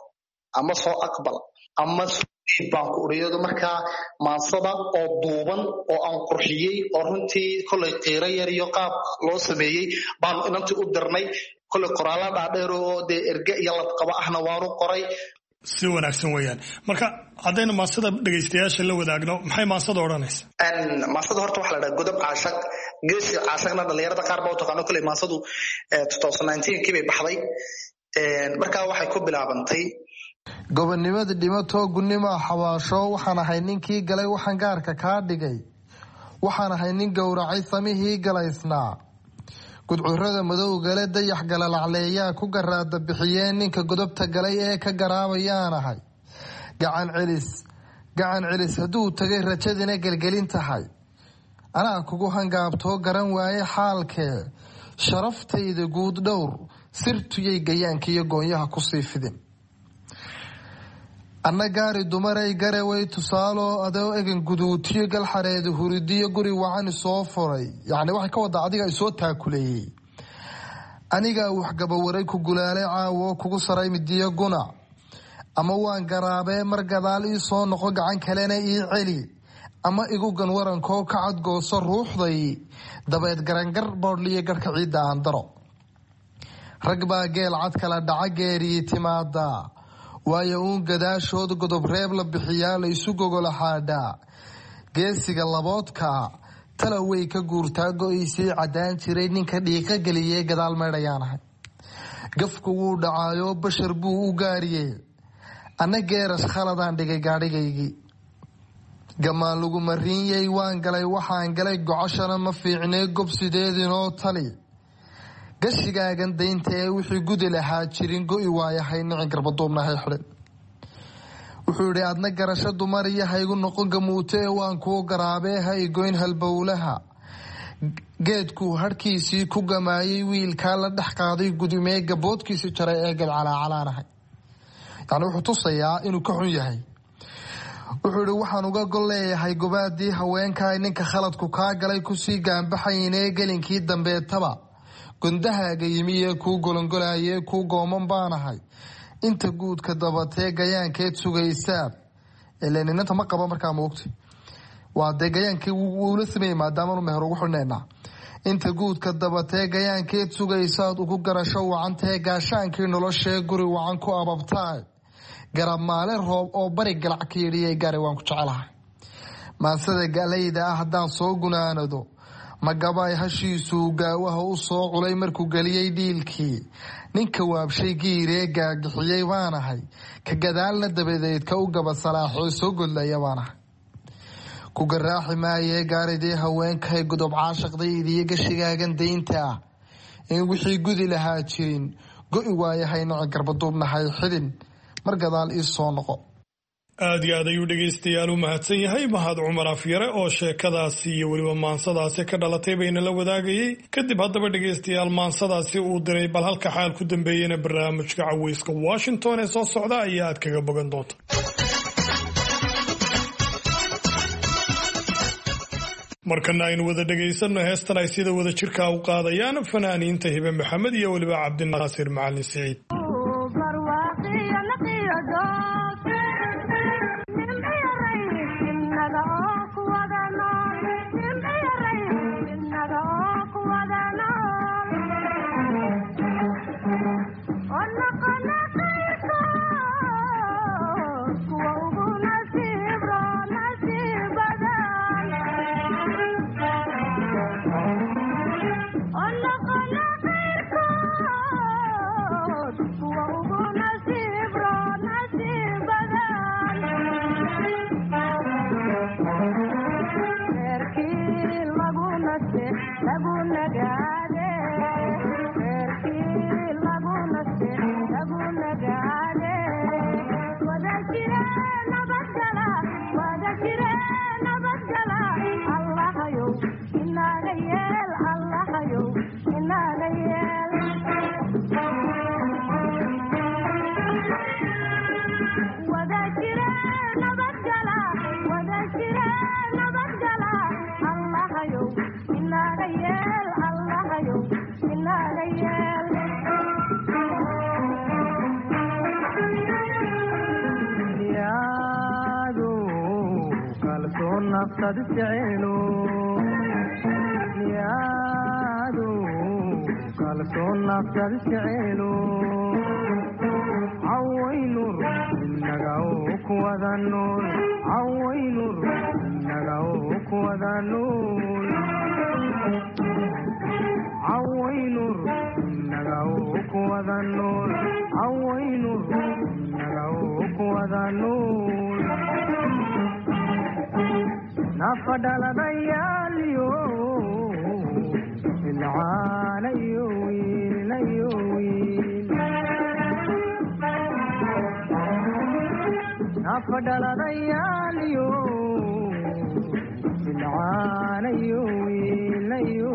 ama baan ku uriyado markaa maansada oo duuban oo aan qurxiyey oo runtii kolley qiiro yar iyo qaab loo sameeyey baanu inantii u dirnay kolley qoraalla dhaadheer oo dee erge iyo ladqaba ahna waanu qoray si wanaagsan weeyaan marka haddaynu maansada dhegaystayaasha la wadaagno maxay maansada odhanaysa maansada horta waxa la dhaha godob caashaq geesi caashaqna dhalinyarada qaar baa u taqaano kolley maansadu 2019kii bay baxday markaa waxay ku bilaabantay gobonnimada dhimatoo gunnima xawaasho waxaan ahay ninkii galay waxaan gaarka kaa dhigay waxaan ahay nin gowracay samihii galaysnaa gudcurada madowgale dayax galalacleeyaa ku garaada bixiyeen ninka godobta galay ee ka garaabayaan ahay gacan celis hadduu tagay rajadina gelgelin tahay anaa kugu hangaabtoo garan waaye xaalkee sharaftayda guud dhowr sirtuyay gayaankiiyo goonyaha kusii fidin anna gaari dumaray garaway tusaaloo adoo egan guduutiyo galxareeda huridiyo guri wacan isoo furay yacni waxay ka wadaa adiga isoo taakuleeyey anigaa waxgabawaray ku gulaalay caawo kugu saray midiyo gunac ama waan garaabee mar gadaal ii soo noqo gacan kalena ii celi ama igu gan warankoo ka cadgooso ruuxday dabeed garangar boodhliyo garhka ciidda aan daro rag baa geel cad kala dhaca geeriyi timaadaa waayo uun gadaashood godob reeb la bixiyaa la isu gogola xaadhaa geesiga laboodkaa tala way ka guurtaa go-iisii caddaan jiray ninka dhiiqa geliyee gadaal meydhayaan ahay gafku wuu dhacaayoo bashar buu u gaariyey anna geerash khaladaan dhigay gaadhigaygii gamaan lagu mariinyay waan galay waxaan galay gocoshana ma fiicnee gobsideedinoo tali gashigaagan daynta ee wixii gudi lahaa jirin go-i waayahay nicin garbaduubnahay xidhin wuxuu yidhi adna garasho dumar iyo haygu noqon gamuuto ee waan kuu garaabee ha igoyn halbowlaha geedkuu hadhkiisii ku gamaayay wiilkaa la dhex qaaday gudumee gaboodkiisi jaray ee gadcalaacalaanahay yacni wuxuu tusayaa inuu ka xun yahay wuxuu yidhi waxaan uga gol leeyahay gobaadii haweenkaay ninka khaladku kaa galay kusii gaanbaxaynee gelinkii dambeetaba gondahaaga yimi ee kuu golongolaayee kuu gooman baanahay inta guudka dabatee gayaankeed sugaysaab ileeninanta ma qaba markaa moogta waa dee gayaankii wuula sameeyey maadaamanu meher ugu xidhnaynaa inta guudka dabatee gayaankeed sugaysaad ugu garasho wacantee gaashaankii noloshee guri wacan ku ababtaay garab maale roob oo bari galac ka yidhiyay gaari waan ku jecelahay maansada galayda ah haddaan soo gunaanado magabaay hashiisuu gaawaha u soo culay markuu geliyey dhiilkii ninka waabshay giiree gaagixiyey baanahay ka gadaalna dabadeed ka u gaba salaaxoo soo godlaya baanahay ku garaaxi maayee gaaridii haweenkahay godob caashaqdaydiyo gashigaagan daynta ah in wixii gudi lahaa jirin go-i waayahay nicin garbaduubnahay xidhin mar gadaal ii soo noqo aad iyo aad ayuu dhegaystayaal u mahadsan yahay mahad cumar afyare oo sheekadaasi iyo weliba maansadaasi ka dhalatay bayna la wadaagayey kadib haddaba dhegaystayaal maansadaasi uu diray bal halka xaal ku dambeeyena barnaamijka caweyska washington ee soo socda ayaa aad kaga bogan doonta markana aynu wada dhegaysanno heestan ay sida wada jirkaa u qaadayaan fanaaniinta hibe maxamed iyo weliba cabdinaasir macalin siciid afadhaladayaaliyo bilcaanayo wiilayo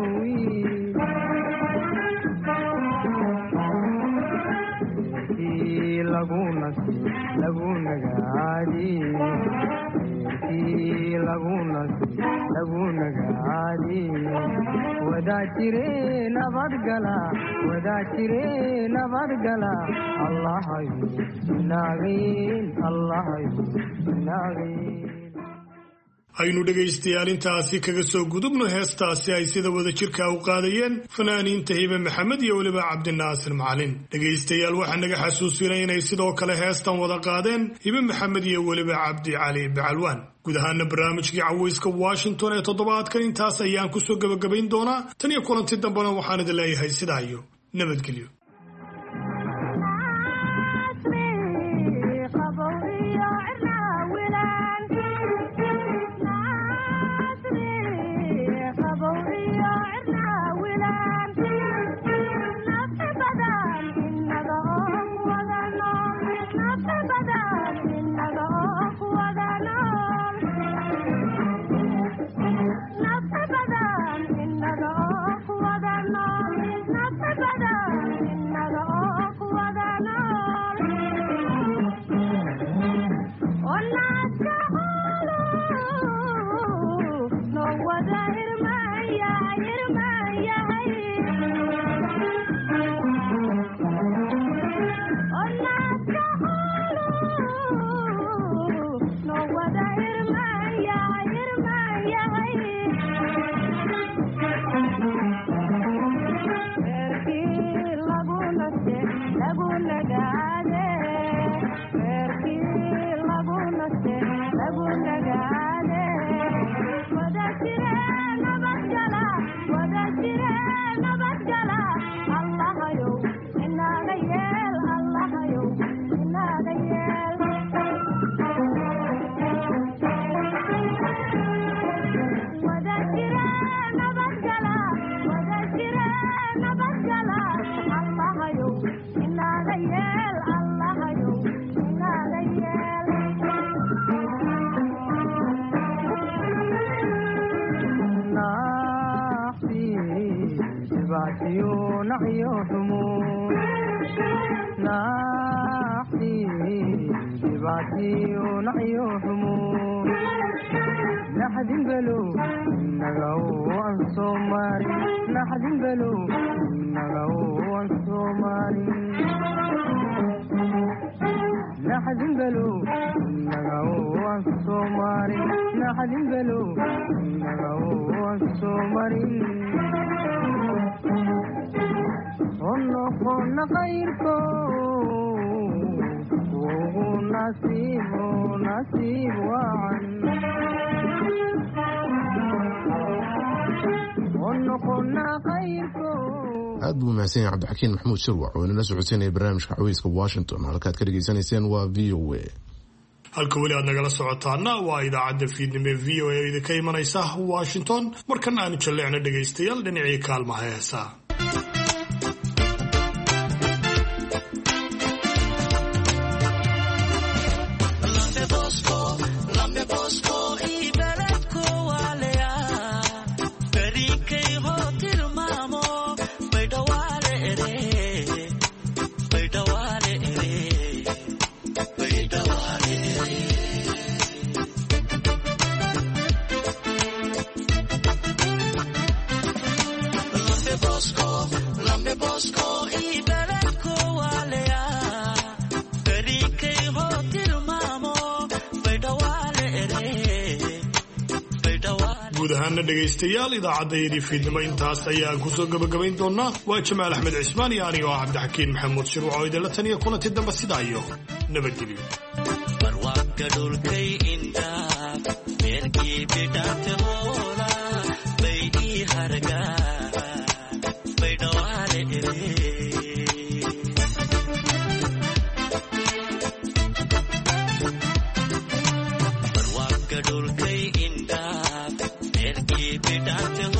wiilkii lagu nasi lagu nagaadi wiilkii lagu nasi lagu nagaadi wadaa jire nabadgala wadaa jire nabadgala allahayo naagin allahayo naagin aynu dhegaystayaal intaasi kaga soo gudubno heestaasi ay sida wada jirka u qaadayeen fanaaniinta hibe maxamed iyo weliba cabdinaasir macalin dhegaystayaal waxaa naga xasuusinay inay sidoo kale heestan wada qaadeen hibe maxamed iyo weliba cabdi cali bacalwaan guud ahaana barnaamijkii cawayska washington ee toddobaadkan intaas ayaan kusoo gebagabayn doonaa tan iyo kulanti dambena waxaan idin leeyahay sidaa iyo nabadgelyo aad buu mahadsan yahay cabdixakiin maxamuud shirwac oo inala socodsiinaya barnaamijka cawayska washington halkaad ka dhegaysanayseen waa v o a halka weli aad nagala socotaana waa idaacadda fiidnimo ee v o a idinka imanaysa washington markana aanu jalleecno dhegaystayaal dhinacii kaalmaha heesaa dhegaystayaal idaacaddaydii fiidnimo intaas ayaan kusoo gebagabayn doonaa waa jamaal axmed cismaan iyo anigo ah cabdixakiin maxamuud shirwac oo idinla taniya kulanti dambe sidaa iyo nabadgelyo Dante